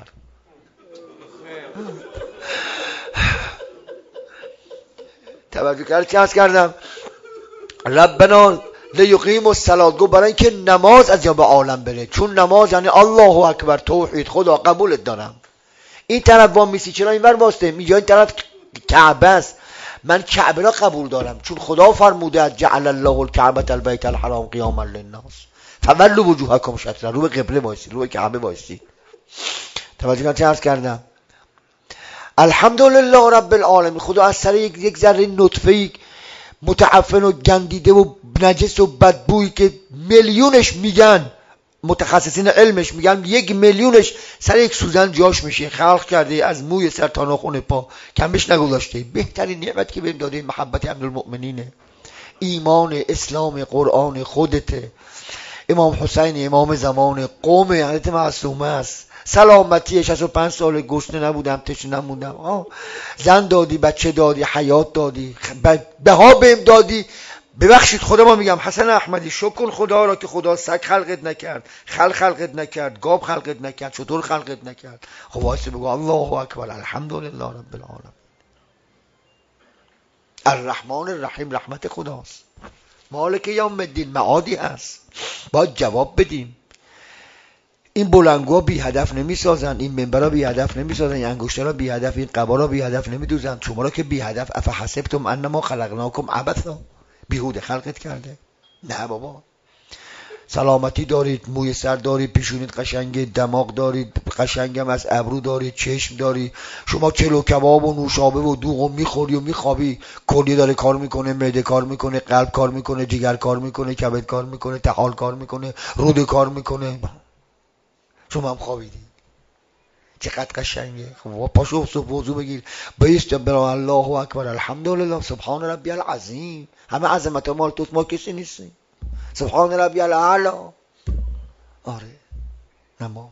توجه کرد چه عرض کردم؟ ربنا لیقیموا الصلاة، گفت برای اینکه نماز از یا به عالم بره، چون نماز یعنی الله اکبر، توحید، خدا قبولت دارم. این طرف وام میسی چرا این ور واسطه میگه این طرف کعبه است، من کعبه را قبول دارم چون خدا فرموده جعل الله الکعبة البیت الحرام قیاما للناس فولوا وجوهکم شطرا، رو به قبله وایسی، رو به کعبه وایسی. توجه کردید چه عرض کردم؟ الحمدلله رب العالمین. خدا از سر یک یک ذره نطفه متعفن و گندیده و نجس و بدبویی که میلیونش میگن متخصصین علمش میگن یک میلیونش سر یک سوزن جاش میشه، خلق کرده از موی سر تا ناخن پا، کمش نگذاشته. بهترین نعمت که بهم داده محبت امیرالمؤمنینه، ایمان، اسلام، قرآن، خودته، امام حسین امام زمان، قوم حضرت معصومه است، سلامتی، شصت و پنج سال گشنه نبودم، تشنه نموندم، آه. زن دادی، بچه دادی، حیات دادی، بها بهم دادی. ببخشید خدا ما میگم حسن احمدی شکر خدا را که خدا سگ خلقت نکرد، خل خلقت نکرد، گاب خلقت نکرد، چطور خلقت نکرد. خب واسه بگو الله اکبر الحمدلله رب العالمین. الرحمن الرحیم رحمت خداست، مالک یوم الدین معادی هست، باید جواب بدیم. این بلنگوها بی هدف نمی سازن، این منبرها بی هدف نمی سازن، این انگشترها بی هدف، این قبارها بی هدف نمی دوزن. شما را که بی هدف افحسبتم انما خلقناکم عبثا، بیهوده خلقت کرده؟ نه بابا. سلامتی دارید، موی سر دارید، پیشونید قشنگه، دماغ دارید قشنگم از ابرو دارید، چشم دارید. شما چلو کباب و نوشابه و دوغ و میخوری و میخوابی، کلیه داره کار میکنه، معده کار میکنه، قلب کار میکنه، جگر کار میکنه، کبد کار میکنه، طحال کار میکنه، روده کار میکنه، شما هم خوابیدی. چقدر قشنگه. خب پاشو صبح وضو بگیر، بیست برای الله اکبر الحمدلله سبحان ربی العظیم. همه عظمت مال توست، ما کسی نیستیم. سبحان ربی الاعلی. آره نماز.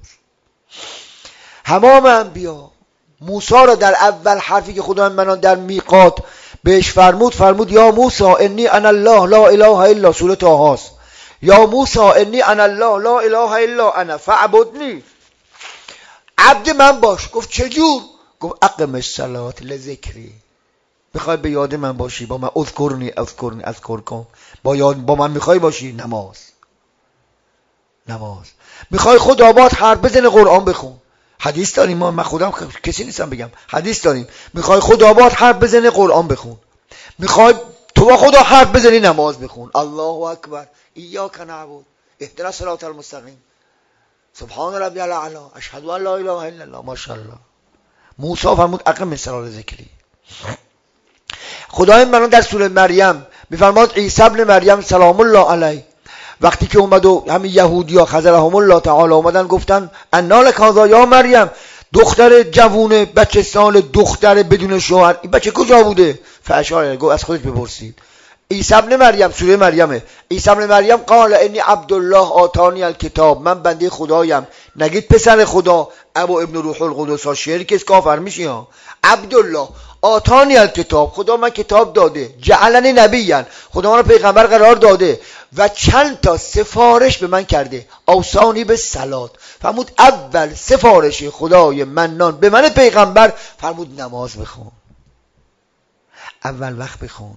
همام انبیا موسی را در اول حرفی که خدا منان در میقات بهش فرمود، فرمود یا موسی انی انا الله لا اله الا، سوره طه است. یا موسی انی انا الله لا اله الا انا فاعبدنی، عبد من باش. گفت چجور؟ گفت اقم الصلاة لذکری، میخوای به یاد من باشی، با من اذکرنی اذکرنی اذکرکم، با یاد با من میخوای باشی، نماز. نماز. میخوای خدا باد حرف بزنه، قرآن بخون. حدیث داریم، ما من خودم کسی نیستم بگم، حدیث داریم. میخوای خدا باد حرف بزنه، قرآن بخون. میخوای تو با خدا حرف بزنی، نماز بخون. الله اکبر، ایاک نعبد اهدنا الصراط المستقیم، سبحان ربی الاعلی، اشهد ان لا اله الا الله. ماشاءالله. موسی فرمود اقم الصلاة لذکری. خدای منو در سوره مریم میفرماد عیسی ابن مریم سلام الله علیه وقتی که اومد و همین یهودیا خذلهم الله تعالی اومدن گفتن انا لک هذا یا مریم، دختر جوونه بچه سال، دختر بدون شوهر، این بچه کجا بوده؟ فاشار گفت از خودش بپرسید. عیسی ابن مریم، سوره مریمه. عیسی ابن مریم قال انی عبدالله آتانی الکتاب، من بنده خدایم. نگید پسر خدا، ابو ابن روح القدس ها، شعری که کافر میشی ها. عبدالله آتانی الکتاب، خدا من کتاب داده، جعلنی نبیًا، خدا من رو پیغمبر قرار داده، و چند تا سفارش به من کرده، اوصانی به صلات، فرمود اول سفارش خدای منان به من پیغمبر فرمود نماز بخون، اول وقت بخون،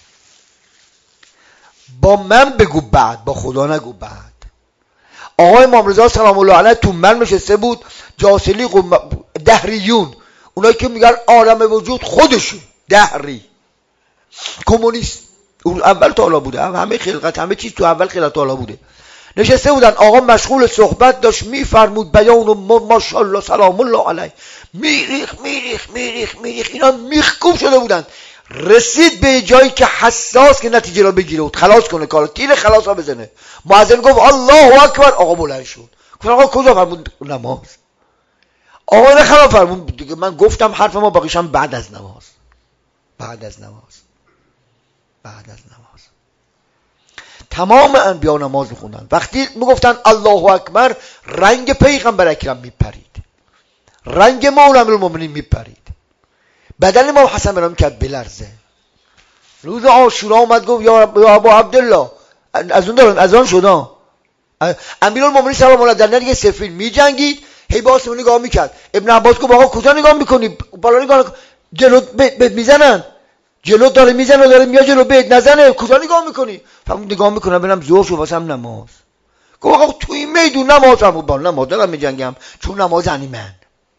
با من بگو بعد، با خدا نگو بعد. آقای امام رضا سلام الله علیه تو من نشسته بود، جاسلیق و دهریون، اونایی که میگن عالم وجود خودشون، دهری کمونیست، اون اول تا حالا بوده، همه خلقت همه چیز تو اول خلقت تا حالا بوده، نشسته بودن. آقا مشغول صحبت داشت، میفرمود بیان و ماشاءالله سلام الله علیه، میریخ میریخ میریخ میریخ، اینا میخکوب شده بودن. رسید به جایی که حساس که نتیجه را بگیره و خلاص کنه، کارو تیر خلاص را بزنه، مؤذن گفت الله اکبر، آقا بلند شد. گفت آقا کجا؟ فرمود نماز. آقا نه خلاص فرمود دیگه، من گفتم حرف ما باقیشم بعد از نماز، بعد از نماز، بعد از نماز. تمام انبیا نماز میخوندن. وقتی میگفتن الله اکبر، رنگ پیغمبر اکرم میپرید، رنگ مولا امیرالمومنین میپرید، بدن ما حسن برام کرد بلرزه. روز عاشورا اومد گفت یا ابا عبدالله، از اون دارن از آن شدن، امیرالمومنین سلام الله در نریه سفین میجنگید، هی با آسمون نگاه میکرد. ابن عباس گفت آقا کجا نگاه میکنی؟ بالا نگاه، جلو بهت میزنن، جلو داره میزنه، داره میاد جلو بهت نزنه، کجا نگاه میکنی؟ فرمود نگاه میکنم ببینم ظهر شو واسم نماز. گفت آقا تو این میدون نماز؟ فرمود با نماز دارم میجنگم، چون نماز انی من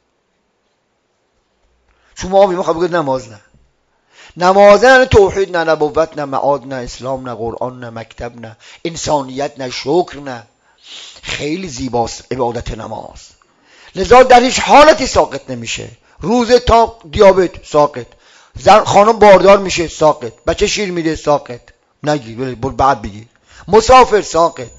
شما آبی ما بگید نماز نه، نماز نه توحید، نه نبوت، نه معاد، نه اسلام، نه قرآن، نه مکتب، نه انسانیت، نه شکر، نه. خیلی زیباست عبادت نماز، لذا در هیچ حالتی ساقط نمیشه. روز تا دیابت ساقط، زن خانم باردار میشه ساقط، بچه شیر میده ساقط، نگیر بر بعد بگیر، مسافر ساقط،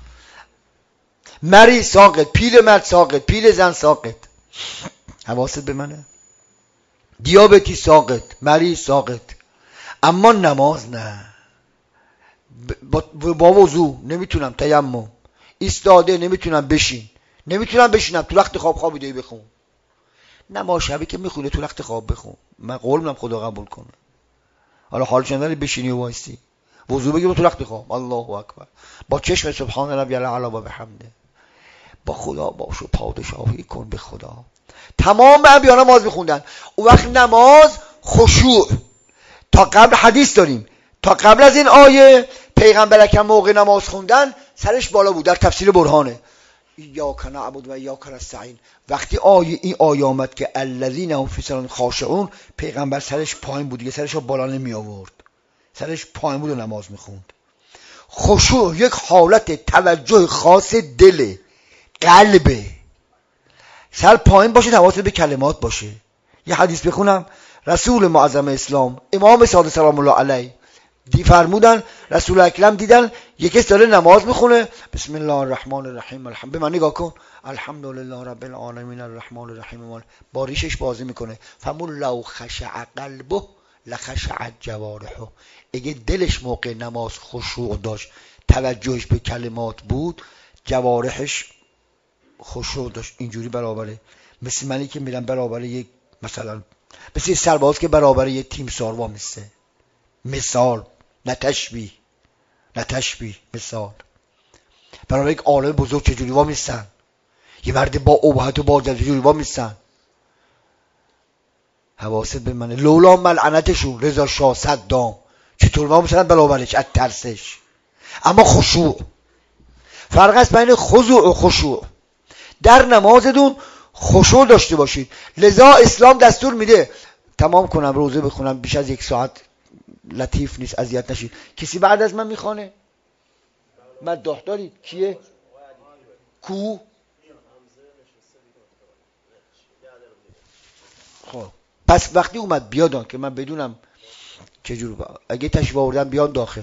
مریض ساقط، پیل مرد ساقط، پیل زن ساقط. حواست به منه؟ دیابتی ساقط، مریض ساقط. اما نماز نه، با, با وضو نمیتونم، تیمم ایستاده نمیتونم، بشین نمیتونم بشینم، تو وقت خواب خوابیده بخون. نماز شبی که میخونه تو وقت خواب بخون، من قول میدم خدا قبول کنه. حالا حال چندانی بشینی و وایسی وضو بگیر تو وقت خواب، الله اکبر، با چشم سبحان ربی الاعلی و بحمده، با خدا باش و پادشاهی کن به خدا. تمام انبیا نماز میخوندن. اون وقت نماز خشوع. تا قبل حدیث داریم، تا قبل از این آیه پیغمبر اکرم موقع نماز خوندن سرش بالا بود، در تفسیر برهانه ایاک نعبد و ایاک نستعین. وقتی آیه این آیه آمد که الذین هم فی صلاتهم خاشعون، پیغمبر سرش پایین بود دیگه، سرش رو بالا نمی آورد، سرش پایین بود و نماز میخوند. خشوع یک حالت توجه خاص دل، قلبه، سر پایین باشه، حواست به کلمات باشه. یه حدیث بخونم، رسول معظم اسلام امام صادق سلام الله علیه دی فرمودن، رسول اکرم دیدن یکی داره نماز میخونه، بسم الله الرحمن الرحیم، الحمد، به من نگاه کن، الحمدلله رب العالمین الرحمن الرحیم، با ریشش بازی میکنه. فرمود لو خشع قلبه لخشعت جوارحه، اگه دلش موقع نماز خشوع داشت، توجهش به کلمات بود، جوارحش خشوع داشت. اینجوری برابره، مثل منی که میرم برابر یک، مثلا مثل سرباز که برابر یک تیم ساروا میسته، مثال، نه تشبیه، نه تشبیه، مثال. برای یک عالم بزرگ چجوری وا میستن، یه مرد با ابهت و با چجوری وا میستن. حواست به منه. لولا ملعنتشون رضا شاه صدام چطور وا میستن برابرش از ترسش. اما خشوع، فرق است بین خضوع و خشوع. در نمازتون خشوع داشته باشید. لذا اسلام دستور میده، تمام کنم روزه بخونم بیش از یک ساعت لطیف نیست، اذیت نشید. کسی بعد از من میخوانه؟ مداح دارید؟ کیه؟ کو؟ خب پس وقتی اومد بیادان که من بدونم چجور با. اگه تشریف آوردن بیان داخل،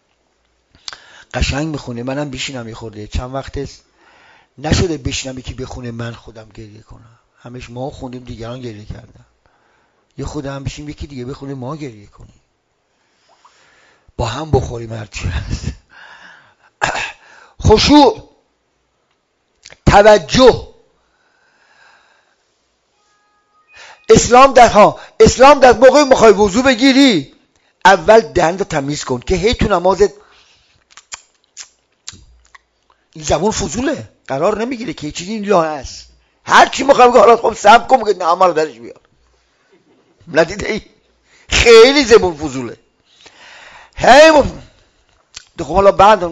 قشنگ میخونه، منم بشینم یه خورده. چند وقت است نشده بشینم یکی بخونه من خودم گریه کنم. همش ما خوندیم دیگران گریه کردن، یه خودم بشیم یکی دیگه بخونه ما گریه کنیم، با هم بخوریم هرچی هست. خشوع، توجه. اسلام در ها اسلام در موقع میخوای وضو بگیری اول دهن رو تمیز کن که هی تو نمازت این زبون فضوله، قرار نمیگیره که چیزی این لانه است. هر کی میخوام بگه حالا خب صبر کن بگه نه عمل درش بیار. ندیده ای؟ خیلی زبون فضوله. هی دخو حالا بعد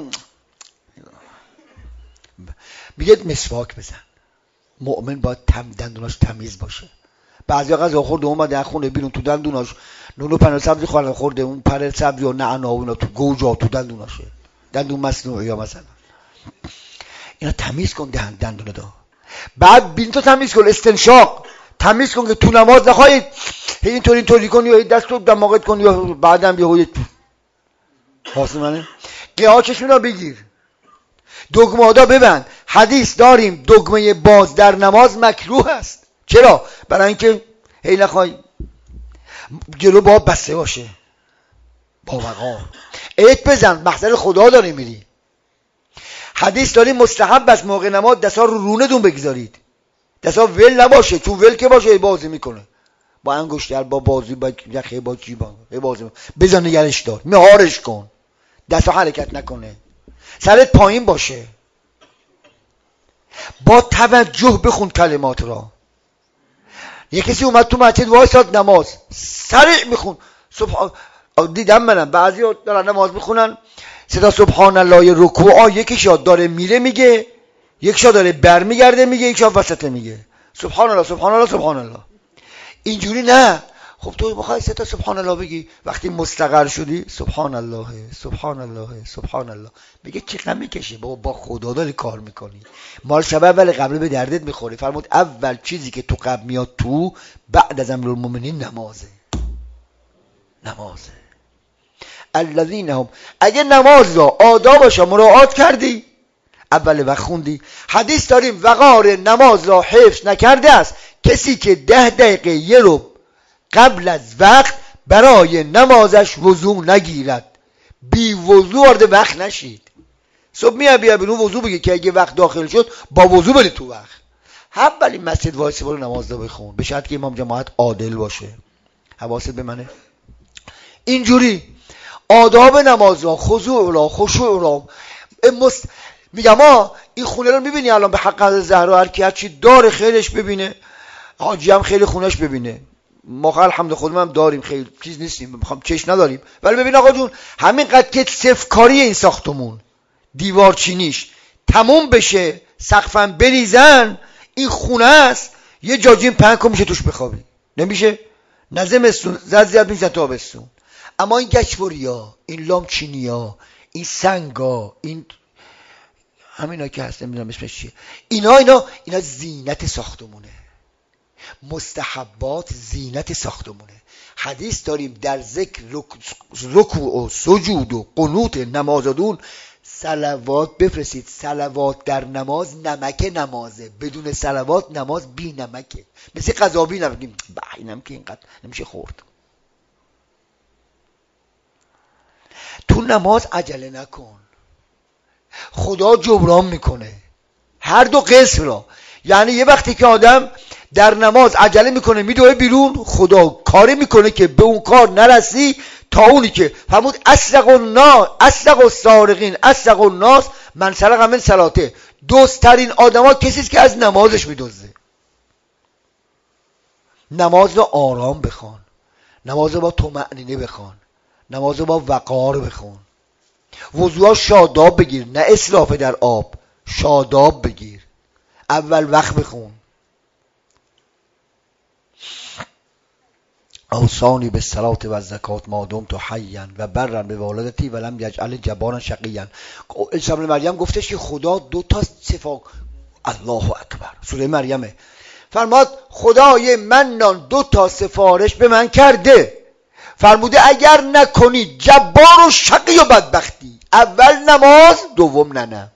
میگه مسواک بزن. مؤمن باید تم دندوناش تمیز باشه. بعضی وقت خورده اومده خونه بیرون تو دندوناش نونو پنیر سبزی خورده خورده اون پنیر سبزی و نعنا و اینا تو گوجا تو دندوناشه، دندون مصنوعی یا مثلا اینا تمیز کن دهن دندونه دا. بعد بین تو تمیز کن، استنشاق تمیز کن که تو نماز نخواهی اینطوری اینطوری کنی یا دست رو دماغت کنی یا بعدم یه واسه منه قیاچشون رو بگیر، دگمه دا ببند. حدیث داریم دگمه باز در نماز مکروه است. چرا؟ برای اینکه هی نخوای جلو با بسته باشه با وقار. ایت بزن، محضر خدا داری میری. حدیث داریم مستحب است موقع نماز دستا رو رونه دون بگذارید، دستا ول نباشه، چون ول که باشه بازی میکنه با انگشتر با بازی با یخه با جیبان بازی بزن نگرش دار، مهارش کن، دستا حرکت نکنه، سرت پایین باشه، با توجه بخون کلمات را. یه کسی اومد تو مسجد وایساد نماز سریع میخون سبحان، دیدم منم بعضی دارن نماز میخونن صدا سبحان الله رکوع، یکیشا داره میره میگه، یکیشا داره برمیگرده میگه، یکیشا وسط میگه سبحان الله سبحان الله سبحان الله. اینجوری نه. خب تو بخوای سه تا سبحان الله بگی، وقتی مستقر شدی سبحان الله سبحان الله سبحان الله بگه چی غم میکشه بابا، با خدا داری کار میکنی. مال شب اول قبل به دردت میخوری. فرمود اول چیزی که تو قبل میاد تو بعد از امیرالمومنین نمازه. نمازه. الذین هم، اگه نماز را آدابش مراعات کردی اول وقت خوندی. حدیث داریم وقار نماز را حفظ نکرده است کسی که ده دقیقه یه رو قبل از وقت برای نمازش وضو نگیرد. بی وضو وارد وقت نشید. صبح میاد بیا بیرون وضو بگی که اگه وقت داخل شد با وضو بری تو وقت. اولی مسجد وایسی برو نماز رو بخون، به شرط که امام جماعت عادل باشه. حواست به منه. اینجوری آداب نماز را، خضوع را، خشوع را مست... میگم ها این خونه رو میبینی الان به حق از زهرا هر کی هر چی داره خیلیش ببینه، حاجی هم خیلی خونش ببینه، ما الحمد خودم هم داریم، خیلی چیز نیستیم، میخوام چش نداریم، ولی ببین آقا جون همینقدر که صفر کاری این ساختمون دیوار چینیش تموم بشه، سقفم بریزن، این خونه است یه جاجین پنج کن میشه توش بخوابی، نمیشه؟ نزمستون زد زیاد میزن تا آبستون. اما این گچوریا، این لام چینیا، این سنگا، این همینا که هست نمیدونم اسمش چیه، اینا اینا اینا زینت ساختمونه. مستحبات زینت ساختمونه. حدیث داریم در ذکر رکوع و سجود و قنوت نمازادون صلوات بفرستید. صلوات در نماز نمک نمازه، بدون صلوات نماز بی نمکه. مثل قضابی نمکیم با اینم که اینقدر نمیشه خورد. تو نماز عجله نکن، خدا جبران میکنه هر دو قسم را. یعنی یه وقتی که آدم در نماز عجله میکنه میدوه بیرون، خدا کاری میکنه که به اون کار نرسی تا اونی که فرمود اسرق الناس اسرق السارقین اسرق الناس من سرق من صلاته. دوستترین آدما کسی است که از نمازش میدزده. نماز رو آرام بخوان، نماز رو با طمأنینه بخوان، نماز رو با وقار بخون. وضوها شاداب بگیر، نه اسراف در آب، شاداب بگیر. اول وقت بخون. اوصانی به صلات و زکات ما دمت حیا و برا به والدتی ولم یجعل جبارا شقیا. عیسی ابن مریم گفتش که خدا دو تا صفات، الله اکبر، سوره مریمه، فرماد خدای منان دو تا سفارش به من کرده، فرموده اگر نکنی جبار و شقی و بدبختی. اول نماز، دوم نه نه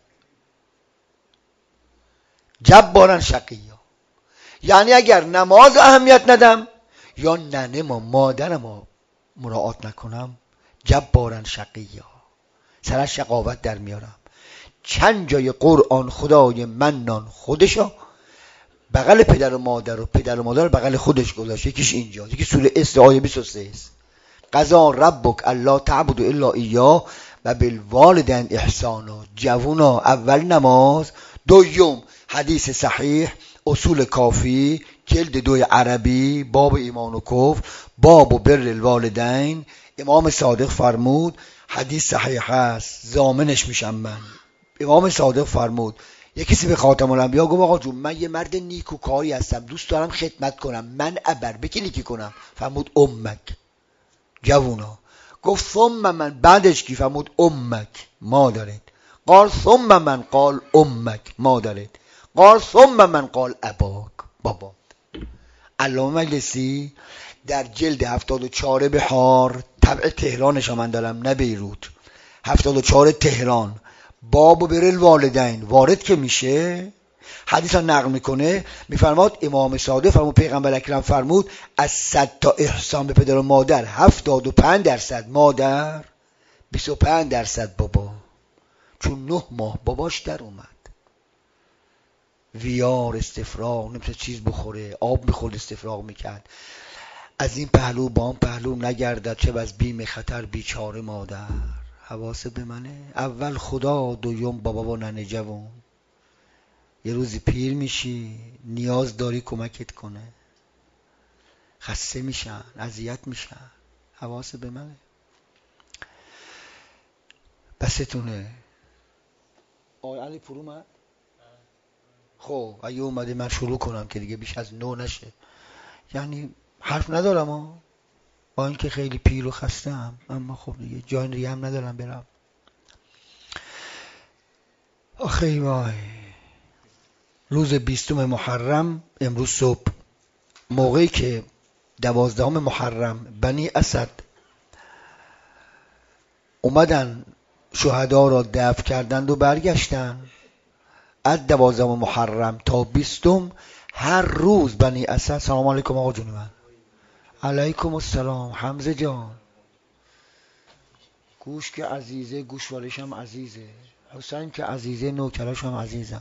جبارن شقی. یعنی اگر نماز اهمیت ندم یا ننه ما مادرم ما مراعات نکنم، جبارن شقی، سر شقاوت در میارم. چند جای قرآن خدای منان خودشا بغل پدر و مادر و پدر و مادر بغل خودش گذاشت. یکیش اینجاست، یکی سوره اس آیه بیست و سه است. قضا ربک الا تعبدوا الا ایاه و بالوالدین احسانا. جوونا اول نماز، دوم حدیث صحیح، اصول کافی، جلد دوی عربی، باب ایمان و کفر، باب و بر الوالدین. امام صادق فرمود، حدیث صحیح هست، ضامنش میشم من. امام صادق فرمود یه کسی به خاتم الانبیا گفت آقا جون من یه مرد نیکوکاری هستم، دوست دارم خدمت کنم، من ابر به کی نیکی کنم؟ فرمود امک. جوونا گفت ثم من، بعدش کی؟ فرمود امک، مادرت. قال ثم من، قال امک، مادرت. قال ثم من، قال اباک، بابا. علامه مجلسی در جلد هفتاد و چهار بحار، طبع تهرانش من دارم نه بیروت، هفتاد و چهار تهران، باب و بر الوالدین وارد که میشه حدیث ها نقل میکنه، میفرماد امام صادق فرمود پیغمبر اکرم فرمود از صد تا احسان به پدر و مادر هفتاد و پنج درصد مادر، بیست و پنج درصد بابا. چون نه ماه باباش در اومد، ویار استفراغ، نمیشه چیز بخوره، آب میخورد استفراغ میکرد. از این پهلو با اون پهلو نگردد، چه بس بیم خطر بیچاره مادر. حواسه به منه، اول خدا، دوم بابا و ننه جوان. یه روزی پیر میشی نیاز داری کمکت کنه، خسته میشن، اذیت میشن. حواسه به منه. بستونه. آقای علی پور اومد؟ خب اگه اومده من شروع کنم که دیگه بیش از نو نشه. یعنی حرف ندارم ها، با اینکه خیلی پیر و خستم، اما خب دیگه جان ریه هم ندارم برم. آخی وای. روز بیستم محرم، امروز صبح، موقعی که دوازدهم محرم بنی اسد اومدن شهدا را دفن کردند و برگشتن، از دوازدهم محرم تا بیستم هر روز بنی اسد، سلام علیکم آقا جون من. علیکم السلام حمزه جان. گوش که عزیزه، گوشوارش هم عزیزه. حسین که عزیزه، نوکراش هم عزیزن.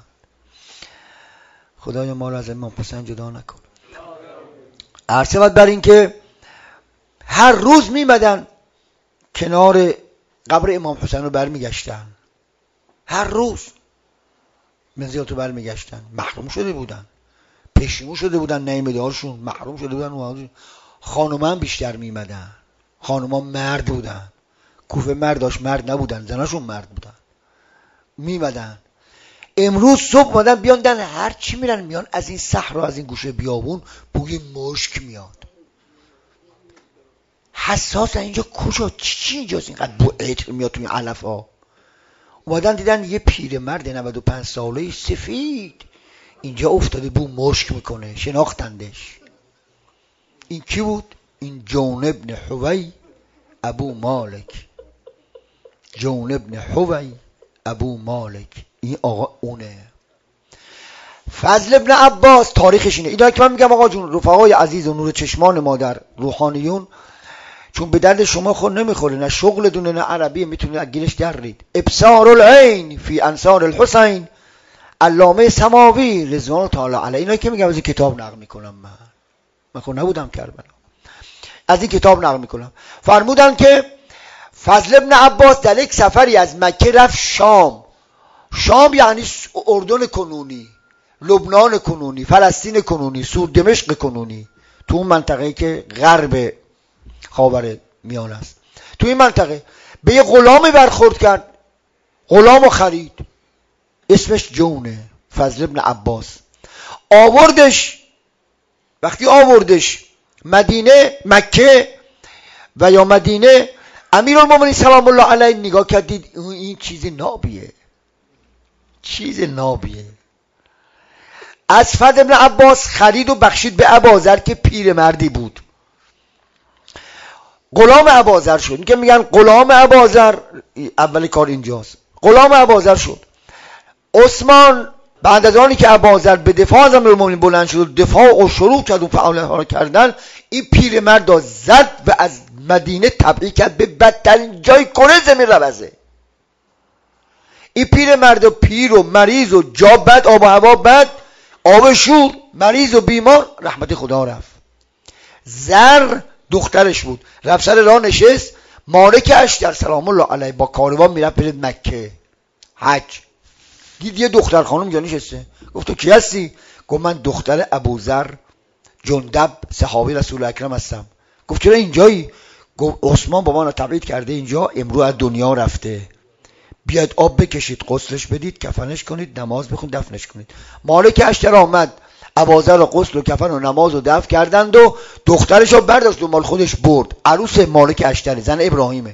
خدای ما رو از امام حسین جدا نکن. عرض بر این که هر روز میمدن کنار قبر امام حسین رو برمیگشتن، هر روز منزلت رو برمیگشتن. محروم شده بودن، پشیمون شده بودن، نعیم دارشون محروم شده بودن. خانوما هم بیشتر میمدن، خانوما مرد بودن، کوفه مرداش مرد نبودن، زناشون مرد بودن، میمدن. امروز صبح مادن بیاندن، هر چی میرن میان از این صحرا، از این گوشه بیابون بوی مشک میاد. حساس اینجا کجا چی اینجاست اینقدر بو عطر میاد توی علف ها. اومدن دیدن یه پیر مرد نود و پنج ساله سفید اینجا افتاده بو مشک میکنه، شناختندش. این کی بود؟ این جون ابن حوی ابو مالک. جون ابن حوی ابو مالک، این آقا اونه. فضل ابن عباس تاریخش اینه. اینا که من میگم آقا جون رفقای عزیز و نور چشمان ما در روحانیون، چون به درد شما خود نمیخوره، نه شغل دونه نه عربی میتونید از گیرش درید. ابصار العین فی انصار الحسین، علامه سماوی رضوان تعالی علیه. اینا که میگم از این کتاب نقل میکنم، من من خود نبودم کربلا، از این کتاب نقل میکنم. فرمودن که فضل ابن عباس در یک سفری از مکه رفت شام. شام یعنی اردن کنونی، لبنان کنونی، فلسطین کنونی، سور دمشق کنونی، تو اون منطقه‌ای که غرب خاور میانه است. تو این منطقه به یه غلامی برخورد کرد، غلامو خرید، اسمش جونه، فضل ابن عباس. آوردش، وقتی آوردش مدینه، مکه و یا مدینه، امیرالمومنین سلام الله علیه نگاه کردید این چیز نابیه، چیز نابیه. از فضل ابن عباس خرید و بخشید به ابازر که پیر مردی بود، غلام ابازر شد. این که میگن غلام ابازر، اول کار اینجاست، غلام ابازر شد. عثمان بعد از آنی که ابازر به دفاع از امیرالمومنین بلند شد، دفاع و شروع کرد و فعالیت ها کردن، این پیر مرد را زد و از مدینه تبعید کرد به بدترین جای کره زمین ربزه. این پیر مرد پیر و مریض و جا بد، آب و هوا بد، آب شور، مریض و بیمار رحمت خدا رفت. زر دخترش بود، رفت سر راه نشست. مالک اشتر سلام الله علیه با کاروان میرفت برید مکه حج، دید یه دختر خانم جا نشسته. گفت تو کی هستی؟ گفت من دختر ابوذر جندب صحابی رسول اکرم هستم. گفت چرا اینجایی؟ گفت عثمان با ما تبعید کرده اینجا، امروز از دنیا رفته، بیاید آب بکشید، غسلش بدید، کفنش کنید، نماز بخونید، دفنش کنید. مالک اشتر آمد، ابوذر رو غسل و کفن و نماز و دفن کردند و دخترش رو برداشت و مال خودش برد. عروس مالک اشتر، زن ابراهیمه.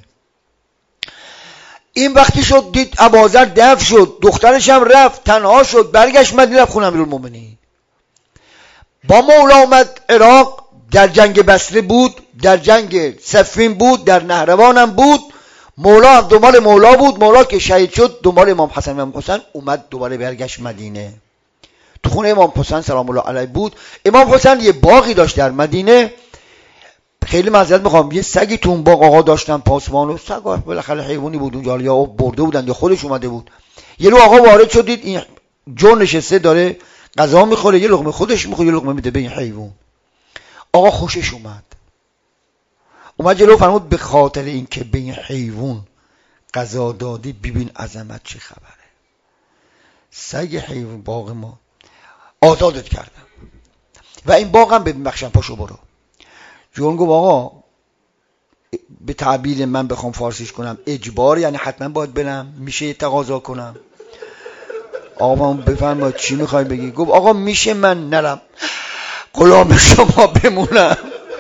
این وقتی شد دید ابوذر دفن شد، دخترش هم رفت، تنها شد، برگشت مدینه، رفت خونه امیرالمومنین. با مولا اومد عراق، در جنگ بصره بود، در جنگ صفین بود، در نهروان هم بود. مولا هم دنبال مولا بود. مولا که شهید شد دنبال امام حسن امام حسین اومد، دوباره برگشت مدینه. تو خونه امام حسین سلام الله علیه بود. امام حسین یه باغی داشت در مدینه. خیلی معذرت میخوام، یه سگی تو اون باغ آقا داشتن پاسبان و سگ بالاخره حیوانی بود اونجا، یا برده بودن یا خودش اومده بود. یه رو آقا وارد شد، دید این جون نشسته داره غذا میخوره، یه لقمه خودش میخوره، یه لقمه میده به این حیوان. آقا خوشش اومد، اومد جلو فرمود به خاطر این که به این حیوان غذا دادی ببین عظمت چه خبره، سگ حیوان باغ ما آزادت کردم و این باغ هم ببخشم، پاشو برو. جون گفت آقا به تعبیر من بخوام فارسیش کنم اجبار، یعنی حتما باید برم، میشه یه تقاضا کنم؟ آقا بفرمایید چی میخوای بگی؟ گفت آقا میشه من نرم غلام شما بمونم؟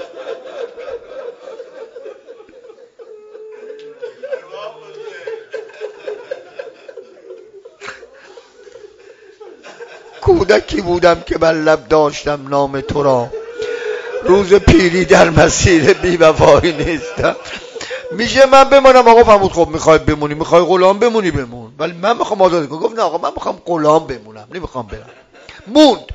کودکی بودم که بر لب داشتم نام تو را، روز پیری در مسیر بی وفایی نیستم. میشه من بمونم؟ آقا فرمود خب میخوای بمونی، میخوای غلام بمونی بمون، ولی من میخوام آزاد کنم. گفت نه آقا من میخوام غلام بمونم، نمیخوام برم. موند.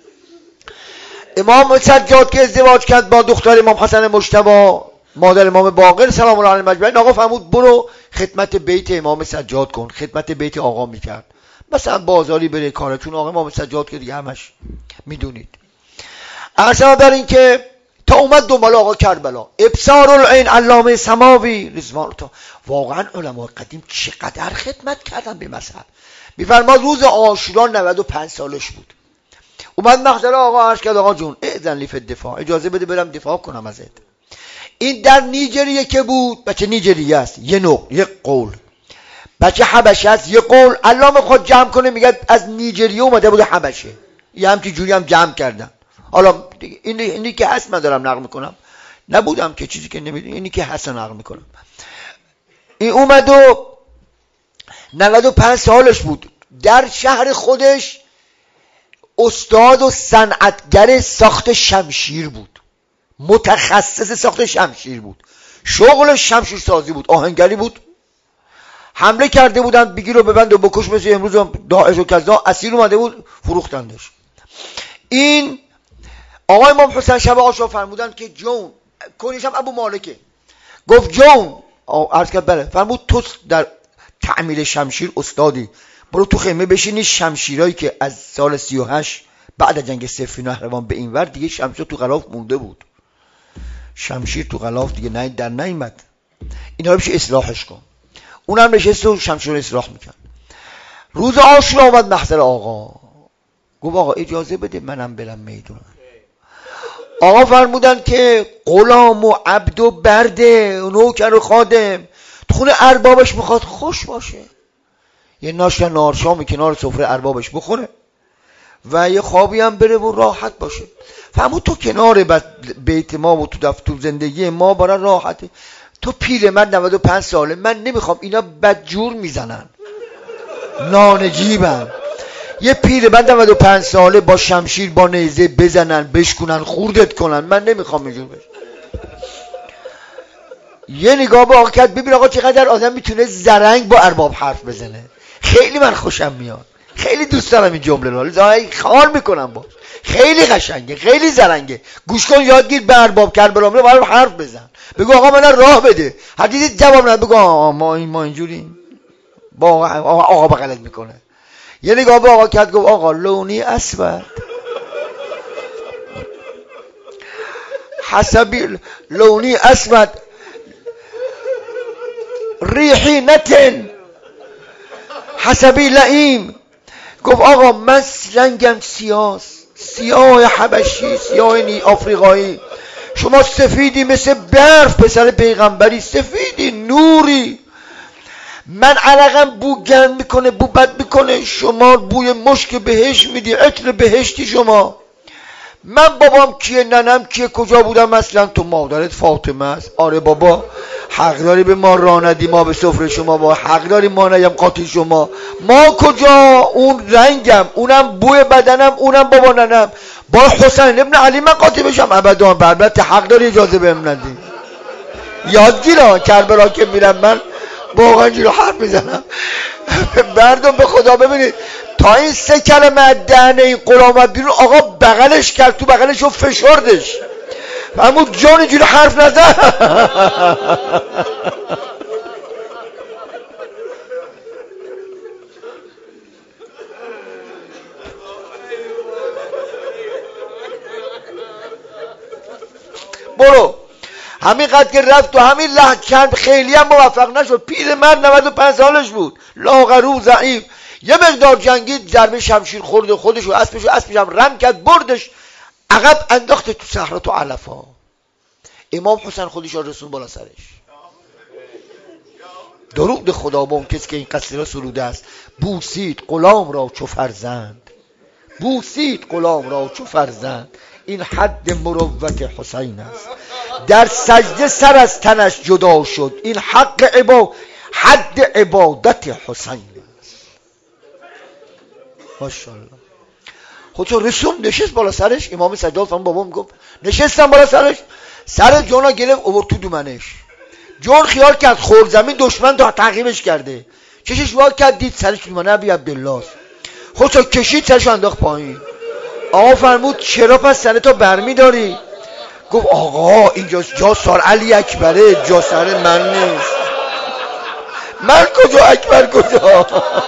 امام سجاد که ازدواج کرد با دختر امام حسن مجتبی مادر امام باقر سلام الله علیه مجمعین، آقا فرمود برو خدمت بیت امام سجاد کن. خدمت بیت آقا میکرد، مثلا بازاری بره کاره، چون آقا امام سجاد که دیگه همش میدونید. اصلا در این که تا اومد دنبال آقا کربلا، ابصار العین علامه سماوی رضوان الله. واقعا علمای قدیم چقدر خدمت کردن به مذهب. میفرماد روز عاشورا نود و پنج سالش بود، اومد محضر آقا عرض کرد آقا جون اذن لی فی الدفاع، اجازه بده برم دفاع کنم ازت. این در نیجریه که بود، بچه نیجریه است، یه نوع یک قول، بچه حبشه است یه قول. علامه خود جمع کنه میگه از نیجریه اومده بود حبشه، یه همچی جوری هم جمع کردن. حالا این اینی که هست من دارم نقل میکنم، نبودم که چیزی که نمیدونی، اینی که هست نقل میکنم. این اومد و نود و پنج سالش بود، در شهر خودش استاد و صنعتگر ساخت شمشیر بود، متخصص ساخت شمشیر بود، شغل شمشیر سازی بود، آهنگری بود. حمله کرده بودن بگیر و ببند و بکش، مثل امروز داعش و کذا، اسیر اومده بود فروختندش. این آقای امام حسین شب عاشورا فرمودن که جون، کنیش هم ابو مالکه، گفت جون عرض کرد بله، فرمود تو در تعمیر شمشیر استادی، برو تو خیمه بشینی، شمشیرایی که از سال سی و هشت بعد از جنگ صفین و نهروان به این ور دیگه شمشیر تو غلاف مونده بود، شمشیر تو غلاف دیگه نه در نیامد، اینا رو بشه اصلاحش کن. اونم نشست و شمشیر رو اصلاح میکرد. روز عاشورا اومد محضر آقا، گفت آقا اجازه بده منم برم میدون. آقا فرمودن که غلام و عبد و برده و نوکر و خادم تو خونه اربابش میخواد خوش باشه، یه ناشتا نارشامی کنار سفره اربابش بخوره و یه خوابی هم بره و راحت باشه. فرمود تو کنار بیت ما و تو دفتر زندگی ما برای راحته، تو پیرمرد نود و پنج ساله، من نمیخوام، اینا بدجور میزنن نانجیبن، یه پیرمرد نود و پنج ساله با شمشیر با نیزه بزنن بشکنن خوردت کنن، من نمیخوام اینجور بشه. یه نگاه به آقا کرد، ببین آقا چقدر آدم میتونه زرنگ با ارباب حرف بزنه، خیلی من خوشم میاد، خیلی دوست دارم این جمله رو، زای خال میکنم باش، خیلی قشنگه، خیلی زرنگه. گوش کن، یادگیر به ارباب کربلا رو برام حرف بزن، بگو آقا من راه بده، حدیث جواب ند، بگو آقا ما این ما اینجوریم، با آقا آقا, آقا بغلت میکنه. یه نگاه به آقا کرد، گفت آقا لونی اسود، حسبی لونی اسود ریحی نتن حسبی لئیم. گفت آقا من رنگم سیاست، سیاه حبشی، سیاه نی آفریقایی، شما سفیدی مثل برف، پسر پیغمبری، سفیدی نوری، من عرقم بو گند میکنه، بو بد میکنه، شما بوی مشک بهشت میدی، عطر بهشتی شما. من بابام کیه، ننم کیه، کجا بودم؟ مثلا تو مادرت فاطمه است. آره بابا حق داری به ما راه ندی، ما به سفره شما با حق داری ما نیم قاطی شما. ما کجا؟ اون رنگم، اونم بوی بدنم، اونم بابا ننم. با حسین ابن علی من قاطی بشم؟ ابدا. البته حق داری اجازه بهم ندی. یادگیرا کربلا که میرم من واقعا جلو حرف میزنم. مردم به خدا ببینید تا این سه کلمه دهنه این غلام بیرون، آقا بغلش کرد، تو بغلش رو فشردش و همون جان جلو حرف نزد. برو. همین قد که رفت تو همین لحکن خیلی هم موفق نشد. پیر مرد نود و پنج سالش بود، لاغرو ضعیف. یه مقدار جنگید، ضربه شمشیر خورد خودش و اسبش و اسبش هم رم کرد، بردش عقب انداخت تو صحرا، تو علفا. امام حسین خودش رسون بالا سرش. درود خدا با اون کسی که این قصیده سروده است. بوسید غلام را چو فرزند، بوسید غلام را چو فرزند، این حد مروت حسین است. در سجده سر از تنش جدا شد، این حق عبا حد عبادت حسین است. ماشاءالله. خودشو رسوم نشست بالا سرش. امام سجاد فرمان بابام گفت نشستم بالا سرش، سر جونا گرفت اوورد تو دومنش. جون خیال کرد خورد زمین، دشمن تا تعقیبش کرده. چشش وا کرد دید سرش تو دومنه ابی عبدالله است. خودشو کشید، سرشو انداخت پایین. آقا فرمود چرا پس سر تو برمی داری؟ گفت آقا اینجا جا سر علی اکبره، جا سر من نیست. من کجا اکبر کجا؟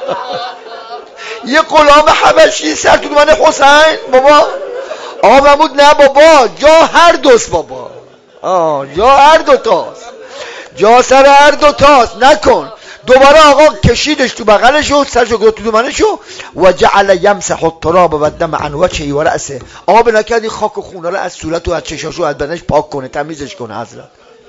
یه غلام حبشی سر تو من حسین بابا. آقا فرمود نه بابا، جا هر دوست بابا. آه جا هر دو تاست، جا سر هر دو تاست، نکن. دوباره آقا کشیدش تو بغلش و سرشو گرفت تو دومنشو و جعل یمسح التراب و الدم عن وجهه و رأسه. آقا به نکردی خاک و خونه رو از صورت و از چشاشو از بدنش پاک کنه، تمیزش کنه حضرت.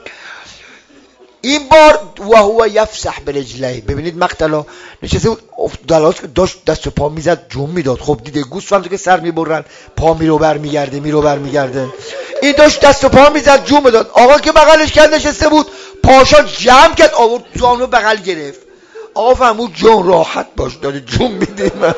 این بار و هو یفسح برجلیه. ببینید مقتلا نشسته بود، داشت دست و پا میزد، جون میداد. خب دیده گوسفند که سر میبرن پا میرو بر میگرده، میرو بر میگرده. این داشت دست و پا میزد، جون میداد. آقا که بغلش کرد نشسته بود، پاشا جمع کرد آورد جانو بغل گرفت. آقا فرمود جون راحت باش، داره جون میدیم.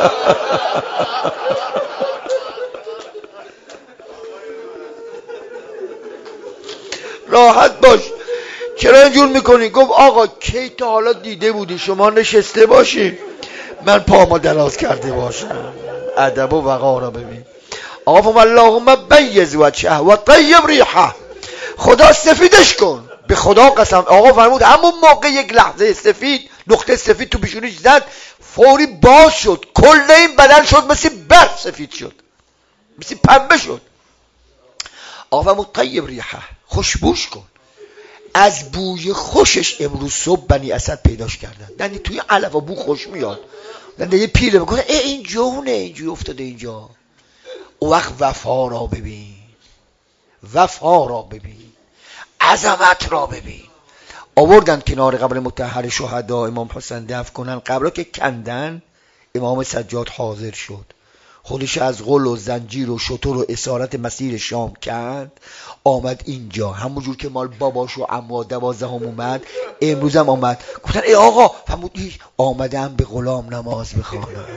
راحت باش، چرا اینجور میکنی؟ گفت آقا کی تا حالا دیده بودی شما نشسته باشی من پامو دراز کرده باشم؟ ادب و وقار را ببین. آقا فرمود اللهم بیض وجهه و طیب ریحه. خدا سفیدش کن، به خدا قسم. آقا فرمود همون موقع یک لحظه سفید، نقطه سفید تو پیشونیش زد، فوری باز شد، کل این بدن شد مثل برف سفید شد، مثل پنبه شد. آقا فرمود طیب ریحه، خوشبوش کن. از بوی خوشش امروز صبح بنی اسد پیداش کردن. یعنی توی علفا بو خوش میاد. یعنی یه پیله میگه ای این جونه اینجوری افتاده اینجا. او وقت وفا را ببین، وفا را ببین، عظمت را ببین. آوردن کنار قبر مطهر شهدا امام حسین دفن کنن. قبر که کندن، امام سجاد حاضر شد، خودش از غل و زنجیر و شتر و اسارت مسیر شام کند، آمد اینجا. همونجور که مال باباش و عمو دوازده هم اومد، امروز هم آمد. گفتن ای آقا فرمود آمدم به غلام نماز بخوانم.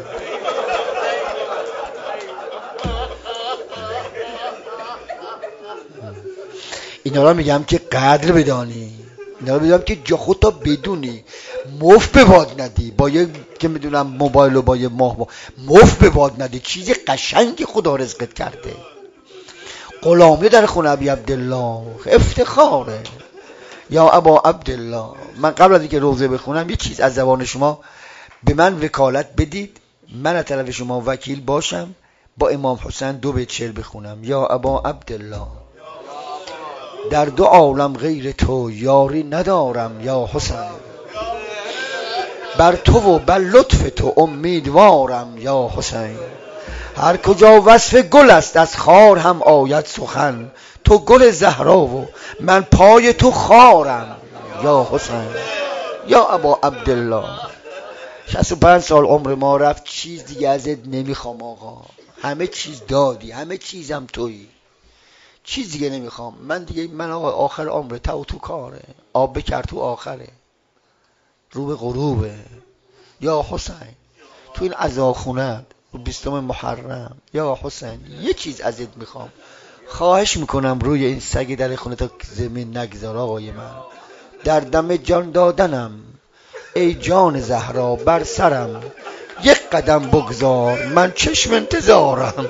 اینا را میگم که قدر بدانی، اینا را میگم که جا خودتا بدونی، مفت به باد ندی. با یه که میدونم موبایل و با یه ماه با مفت به باد ندی. چیزی قشنگی خدا رزقت کرده. غلامی در خونه ابی عبدالله افتخاره. یا ابا عبدالله، من قبل از اینکه روزه بخونم یه چیز از زبان شما به من وکالت بدید، من از طرف شما وکیل باشم، با امام حسین دو بیت شعر بخونم. یا ابا عبدالله در دو عالم غیر تو یاری ندارم یا حسین، بر تو و بر لطف تو امیدوارم یا حسین. هر کجا وصف گل است از خار هم آید سخن، تو گل زهرا و من پای تو خارم یا حسین. یا ابا عبدالله شصت و پنج سال عمر ما رفت، چیز دیگه ازت نمیخوام آقا، همه چیز دادی، همه چیزم تویی، چیز دیگه نمیخوام من دیگه. من آقا آخر عمره تو تو کاره، آب بکر تو آخره، رو به غروبه یا حسین. تو این عزاخونت رو بیستم محرم یا حسین یه چیز ازت میخوام، خواهش میکنم روی این سگ در خونه تا زمین نگذار آقای من، در دم جان دادنم ای جان زهرا بر سرم یک قدم بگذار، من چشم انتظارم.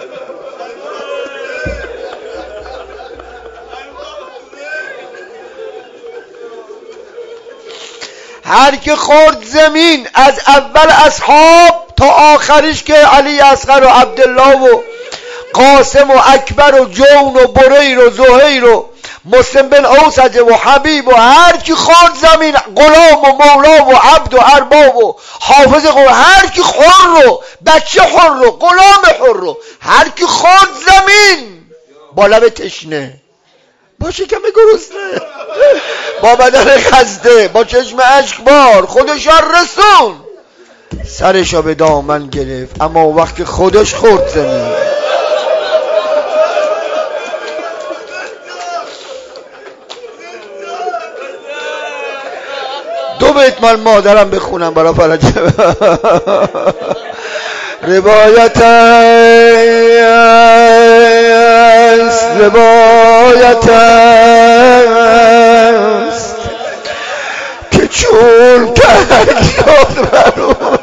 هر که خورد زمین از اول اصحاب تا آخریش که علی اصغر و عبدالله و قاسم و اکبر و جون و بریر و زهیر و مسلم بن اوسجه و حبیب و هر کی خورد زمین، غلام و مولا و عبد و ارباب و حافظ قرآن، هر کی حر رو بچه حر رو غلام حر رو هر کی خورد زمین با لب تشنه، با شکم گرسنه، با بدن خسته، با چشم اشکبار خودشان رسون، سرشا به دامن گرفت اما وقتی خودش خورد زمین. دو بیت مال مادرم بخونم برای فرج. روایت است روایت است که چون ترک شد برون،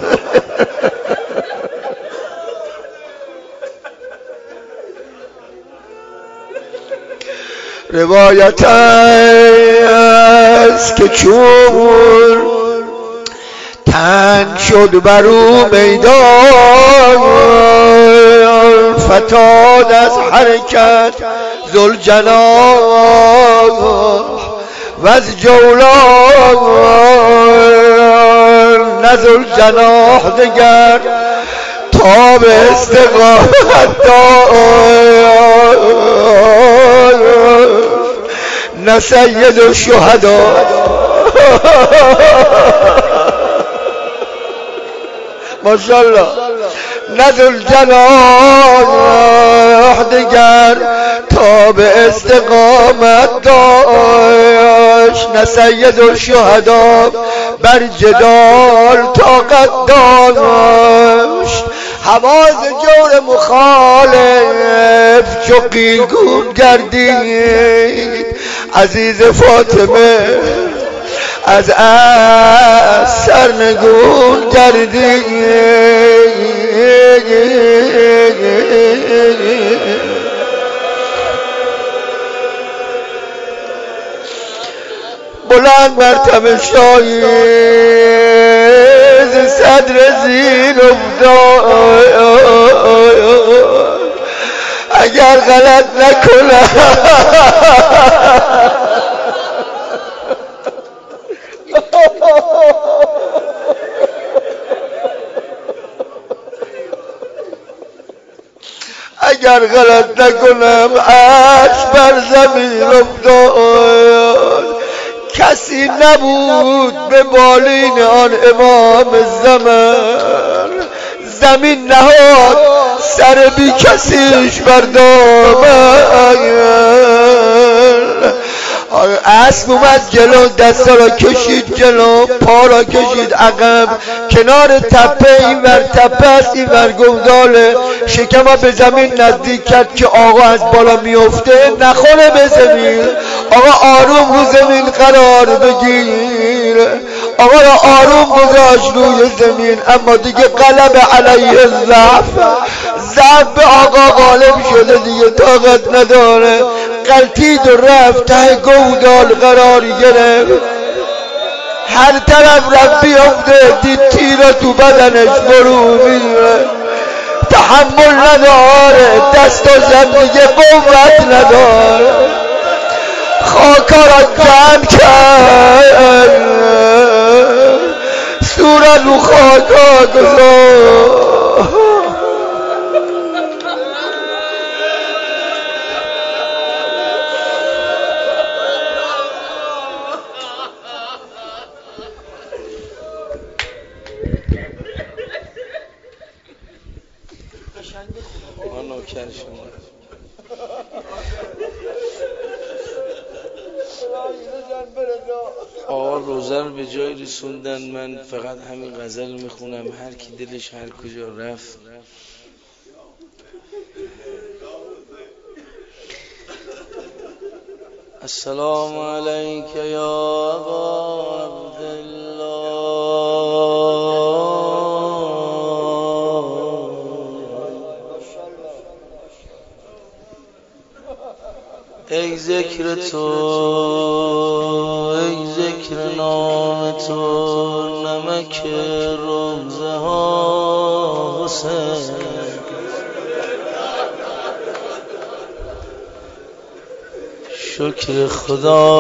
روایت است که چون تنگ شد برو میدان، فتاد از حرکت ذوالجلال و از جولان، نه ذوالجناح دگر تا به استقامت دار، نه سید الشهدا ماشاءالله، نه ذوالجلال دگر تا به استقامت داشت، نه سید الشهدا بر جدال طاقت داشت. حواز جور مخالف چو قیلگون گردید، عزیز فاطمه از از سرنگون گردید. بلند مرتبه شایز صدر زیر افتاد، اگر غلط نکنم اگر غلط نکنم عرش بر زمین افتاد، کسی نبود به بالین آن امام زمان، زمین نهاد سر بی کسیش بر دامن. اسب اومد جلو، دستا را کشید جلو، پا را کشید عقب، کنار تپه این ور تپه است این ور گوداله، شکم به زمین نزدیک کرد که آقا از بالا میفته نخوره به زمین، آقا آروم رو زمین قرار بگیر. آقا را آروم گذاشت روی زمین، اما دیگه غلب علیه ضعف، ضعف به آقا غالب شده، دیگه طاقت نداره، غلطید و رفت ته گودال قراری گرفت، هر طرف رفت بیفته دید تیرا تو بدنش برو میره، تحمل نداره، دست و زن دیگه قوت نداره، خاکا را جمع کرد صورت رو خاکا گذاشت. آقا روزه رو به جای رسوندن، من فقط همین غزل میخونم، هر کی دلش هر کجا رفت. السلام علیک یا ابا عبدالله، ای ذکر تو، ای ذکر نام تو، نمک روزه ها حسین. شکر خدا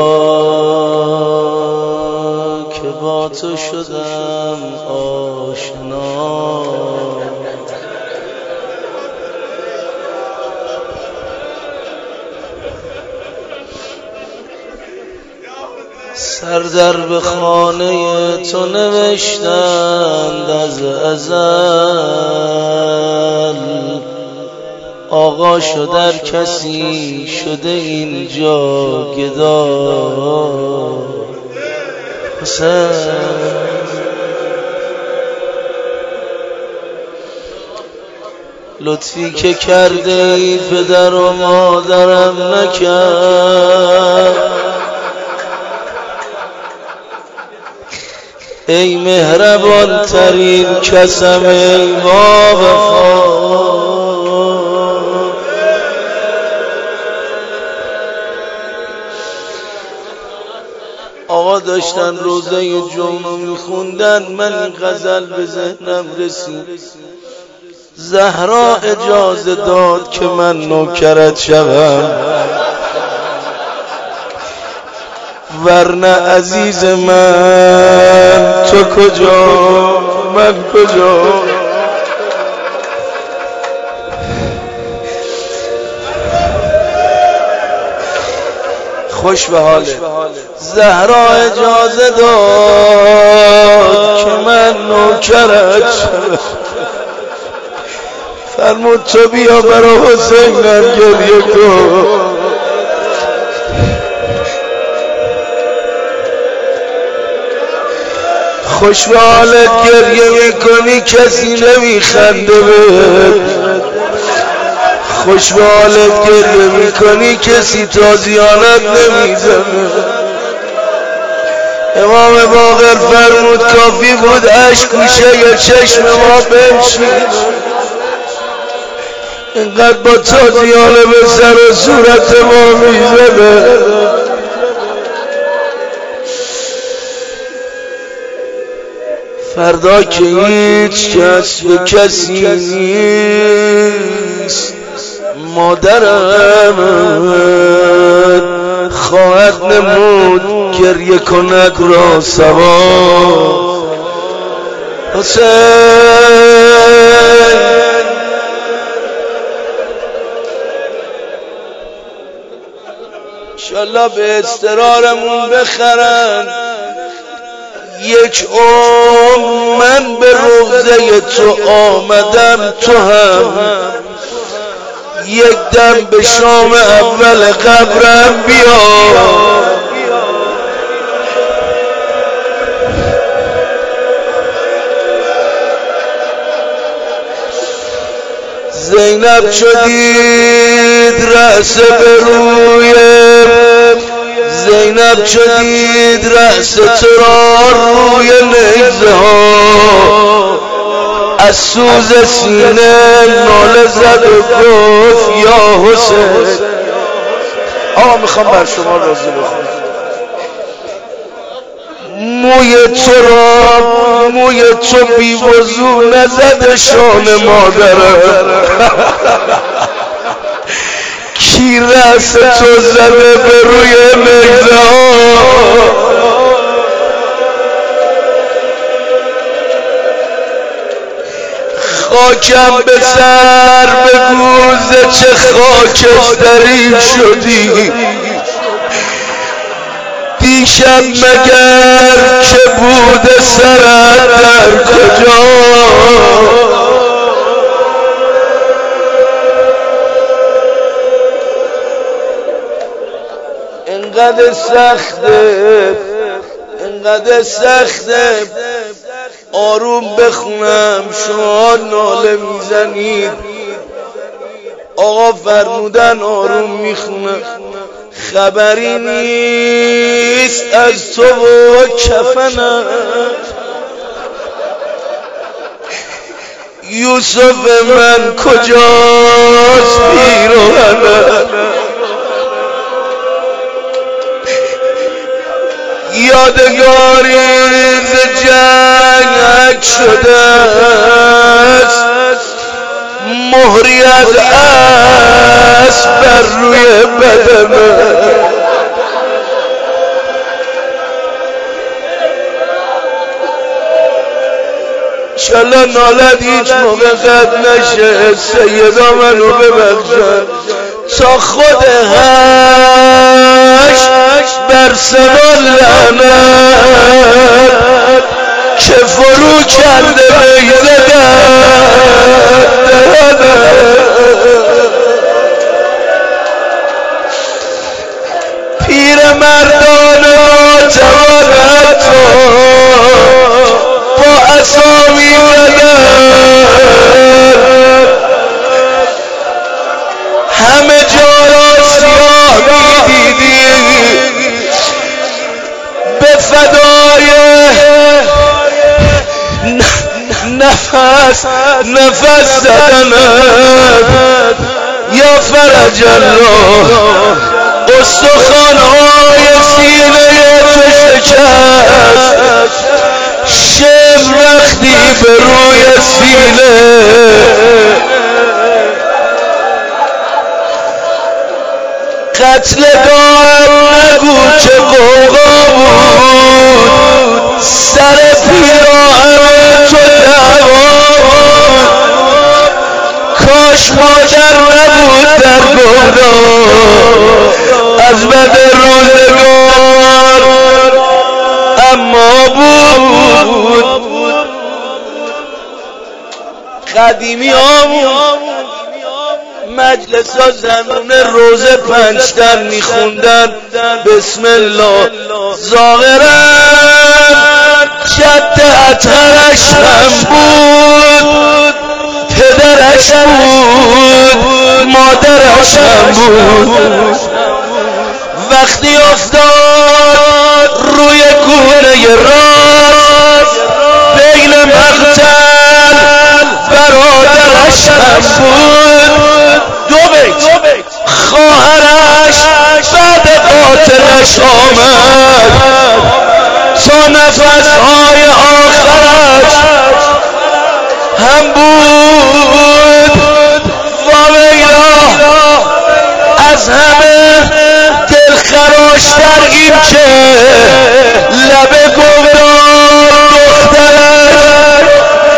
که با تو شدم آشنا، سر در به خانه تو نوشتند از ازل، آقا شدر کسی شده اینجا گدا حسین. لطفی که کرده ای پدر و مادرم نکرد، ای مهربان ترین کسم ای با وفا. آقا داشتن روزه جمعه میخوندن، من این غزل به ذهنم رسید. زهرا اجازه داد که من نوکرت شوم، ورنه عزیز من تو کجا من کجا. خوش به حاله. زهرا اجازه داد که من نوکرت شوم، فرمود تو بیا برا حسینم گریه کن. خوش به حالت گریه میکنی کسی نمیخنده بهت، خوش به حالت گریه میکنی کسی تازیانت نمیزنه. امام باقر فرمود کافی بود اشک گوشه یا چشم ما بنشین، اینقدر با تازیانه به سر و صورت ما میزنه. فردا که هیچ کس به کسی نیست، مادرم خواهد نمود گریه کند را سوا. حسین انشالله به استرارمون بخرن. یک عمر من به روضه تو آمدم، تو هم یک دم به شام اول قبرم بیا. زینب چو دید رأس به رویم، زینب چو دید رأس تو را روی نیزه ها، از سوز سینه ناله زد و گفت یا حسین. آقا میخوام بر شما راضی بخونم. موی تو را موی تو بی وضو نزد شان مادرم، کی رأس تو زده به روی مگزار خاکم به سر بگوزه چه خاکستری شدی دیشب مگر که بوده سرت در کجا انقدر سخته انقدر سخته آروم بخونم شما ناله میزنید آقا فرمودن آروم میخونم خبری نیست از تو و کفنم یوسف من کجاست پیراهنم یادگاری ز جنگ شده است مهری از اسب بر روی بدن انشالله نالت هیچ موقع قد نشه سیدا منو ببخشن تا خود هشت بر سما لعنت که فرو کرده بیزه پیر مردان ناتوان تو با اسامی زدن همه جا را سیاه میدیدی به فدای نفس نفس زدنت یا فرج الله استخوان‌های سینه تو شکست شعر وقتی به روی سینه قتل دار نگو چه قوقا بود سر پیراهن تو دعوا کاش مادر نبود در گفتار از بد روزگار اما بود قدیمی آمون مجلس ها زنونه روزه پنجتن میخوندن بسم الله ظاهرا جد اطهرش هم بود پدرش بود مادرش هم بود وقتی افتاد روی گونه راست بین مقتل برادرش هم بود دو بیت خواهرش بعد قاتلش آمد تا نفسهای آخرش هم بود و ویلا از همه دلخراشتر این که لب گفتار دخترش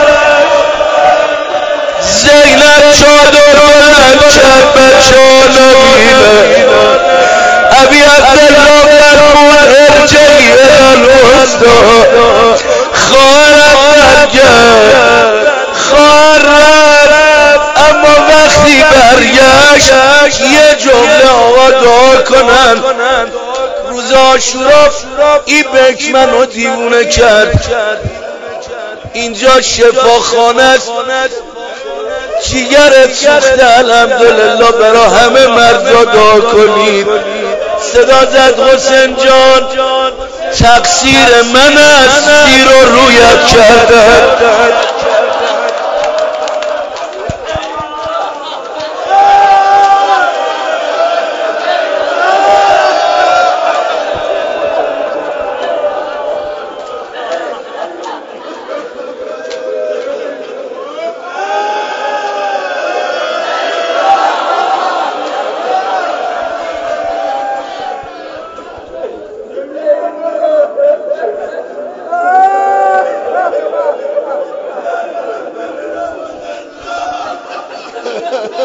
زینب چادر بلند کرد بچه نبیده ابی عبدالله فرمود ارجعی الالوستا خواهرم برگرد خواهر رفت اما وقتی برگشت یه جمله آقا دعا کنن روز عاشورا این بک منو دیوونه کرد اینجا شفاخانه است جیگرت سوخته الحمدلله برا همه مردا دعا کنید صدا زد حسین جان تقصیر من است دیر و رویت کردن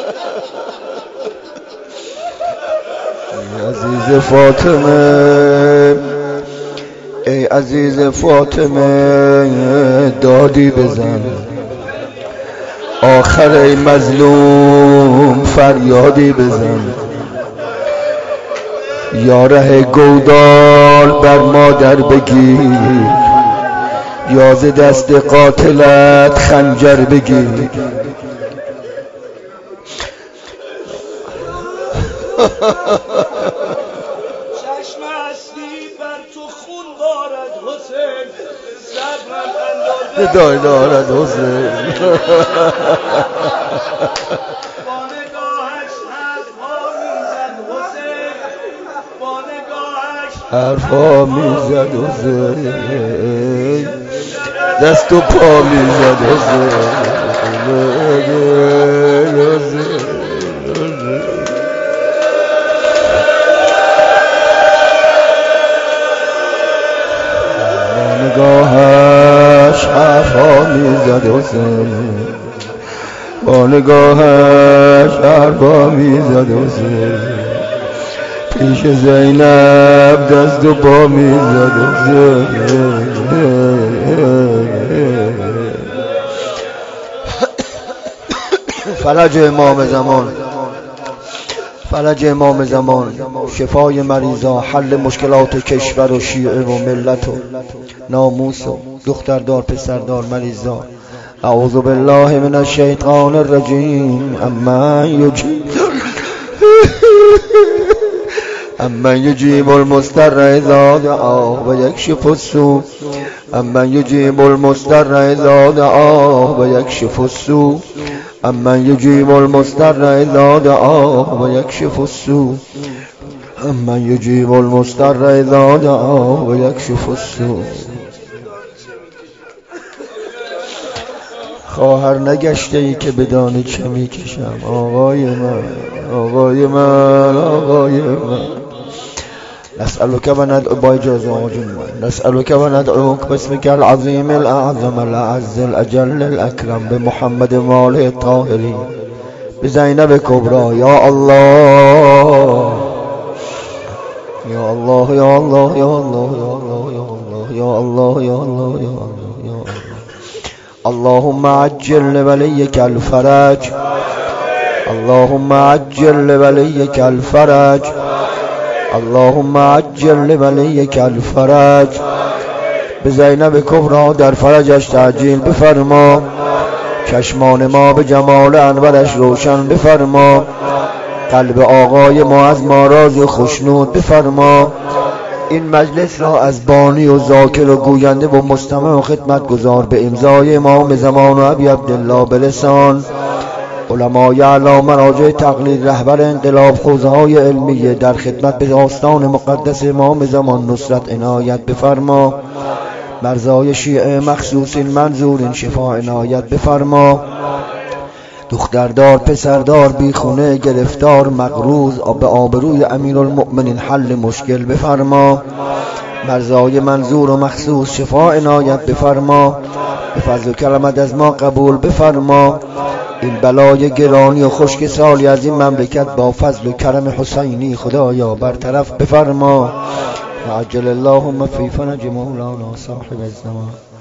ای عزیز فاطمه، ای عزیز فاطمه دادی بزن، آخر ای مظلوم فریادی بزن. یا ره گودال بر مادر بگیر، یا ز دست قاتلت خنجر بگیر. چشم اصلی بر تو خون دارد حسین، صبرم اندازه دای دارد حسین. با نگاهش حرفا میزد حسین، با نگاهش حرفا میزد حسین، دست و پا میزد حسین. نگاهش حرفا میزد حسین، با نگاهش حرفا میزد حسین. پیش زینب دست و پا میزد حسین. فرج امام زمان، فرج امام زمان، شفای مریضا، حل مشکلات کشور و شیعه و ملت و ناموس و دختردار پسردار مریضا. اعوذ بالله من الشیطان الرجیم. اما یجیب اما یجیب المضطر اذا دعاه و یکشف السوء، اما یجیب المضطر اذا دعاه و یکشف السوء، اما یجیب المضطر اذا دعاه و یکشف السوء، اما یجیب المضطر اذا دعاه و یکشف السوء. خواهر نگشته ای که بدانی چه میکشم، آقای من، آقای من، آقای من. نسألك و ندعو با اجازه آجون من، نسألك و ندعوك باسمك العظیم الاعظم الاعز الاجل الاکرم بمحمد واله الطاهرین بزینب کبرا. یا الله یا الله یا الله یا الله یا الله یا الله یا الله یا الله یا الله. اللهم عجل لوليك الفرج، اللهم عجل لوليك الفرج، اللهم عجل لوليك الفرج. به زینب کبرا در فرجش تعجیل بفرما، چشمان ما به جمال انورش روشن بفرما، قلب آقای ما از ما راضی و خوشنود بفرما. این مجلس را از بانی و ذاکر و گوینده و مستمع و خدمت گذار به امضای امام زمان و ابی عبدالله بلسان علمای اعلام مراجع تقلید رهبر انقلاب حوزه های علمیه در خدمت به آستان مقدس امام زمان نصرت عنایت بفرما. مرزای شیعه مخصوص این منظور این شفا عنایت بفرما. دختردار پسردار بیخونه گرفتار مقروض به آبروی امیرالمؤمنین حل مشکل بفرما. مرزای منظور و مخصوص شفا عنایت بفرما. به فضل و کرمت از ما قبول بفرما. این بلای گرانی و خشک سالی از این مملکت با فضل و کرم حسینی خدایا برطرف بفرما. عجل اللهم فی فرج مولانا صاحب الزمان.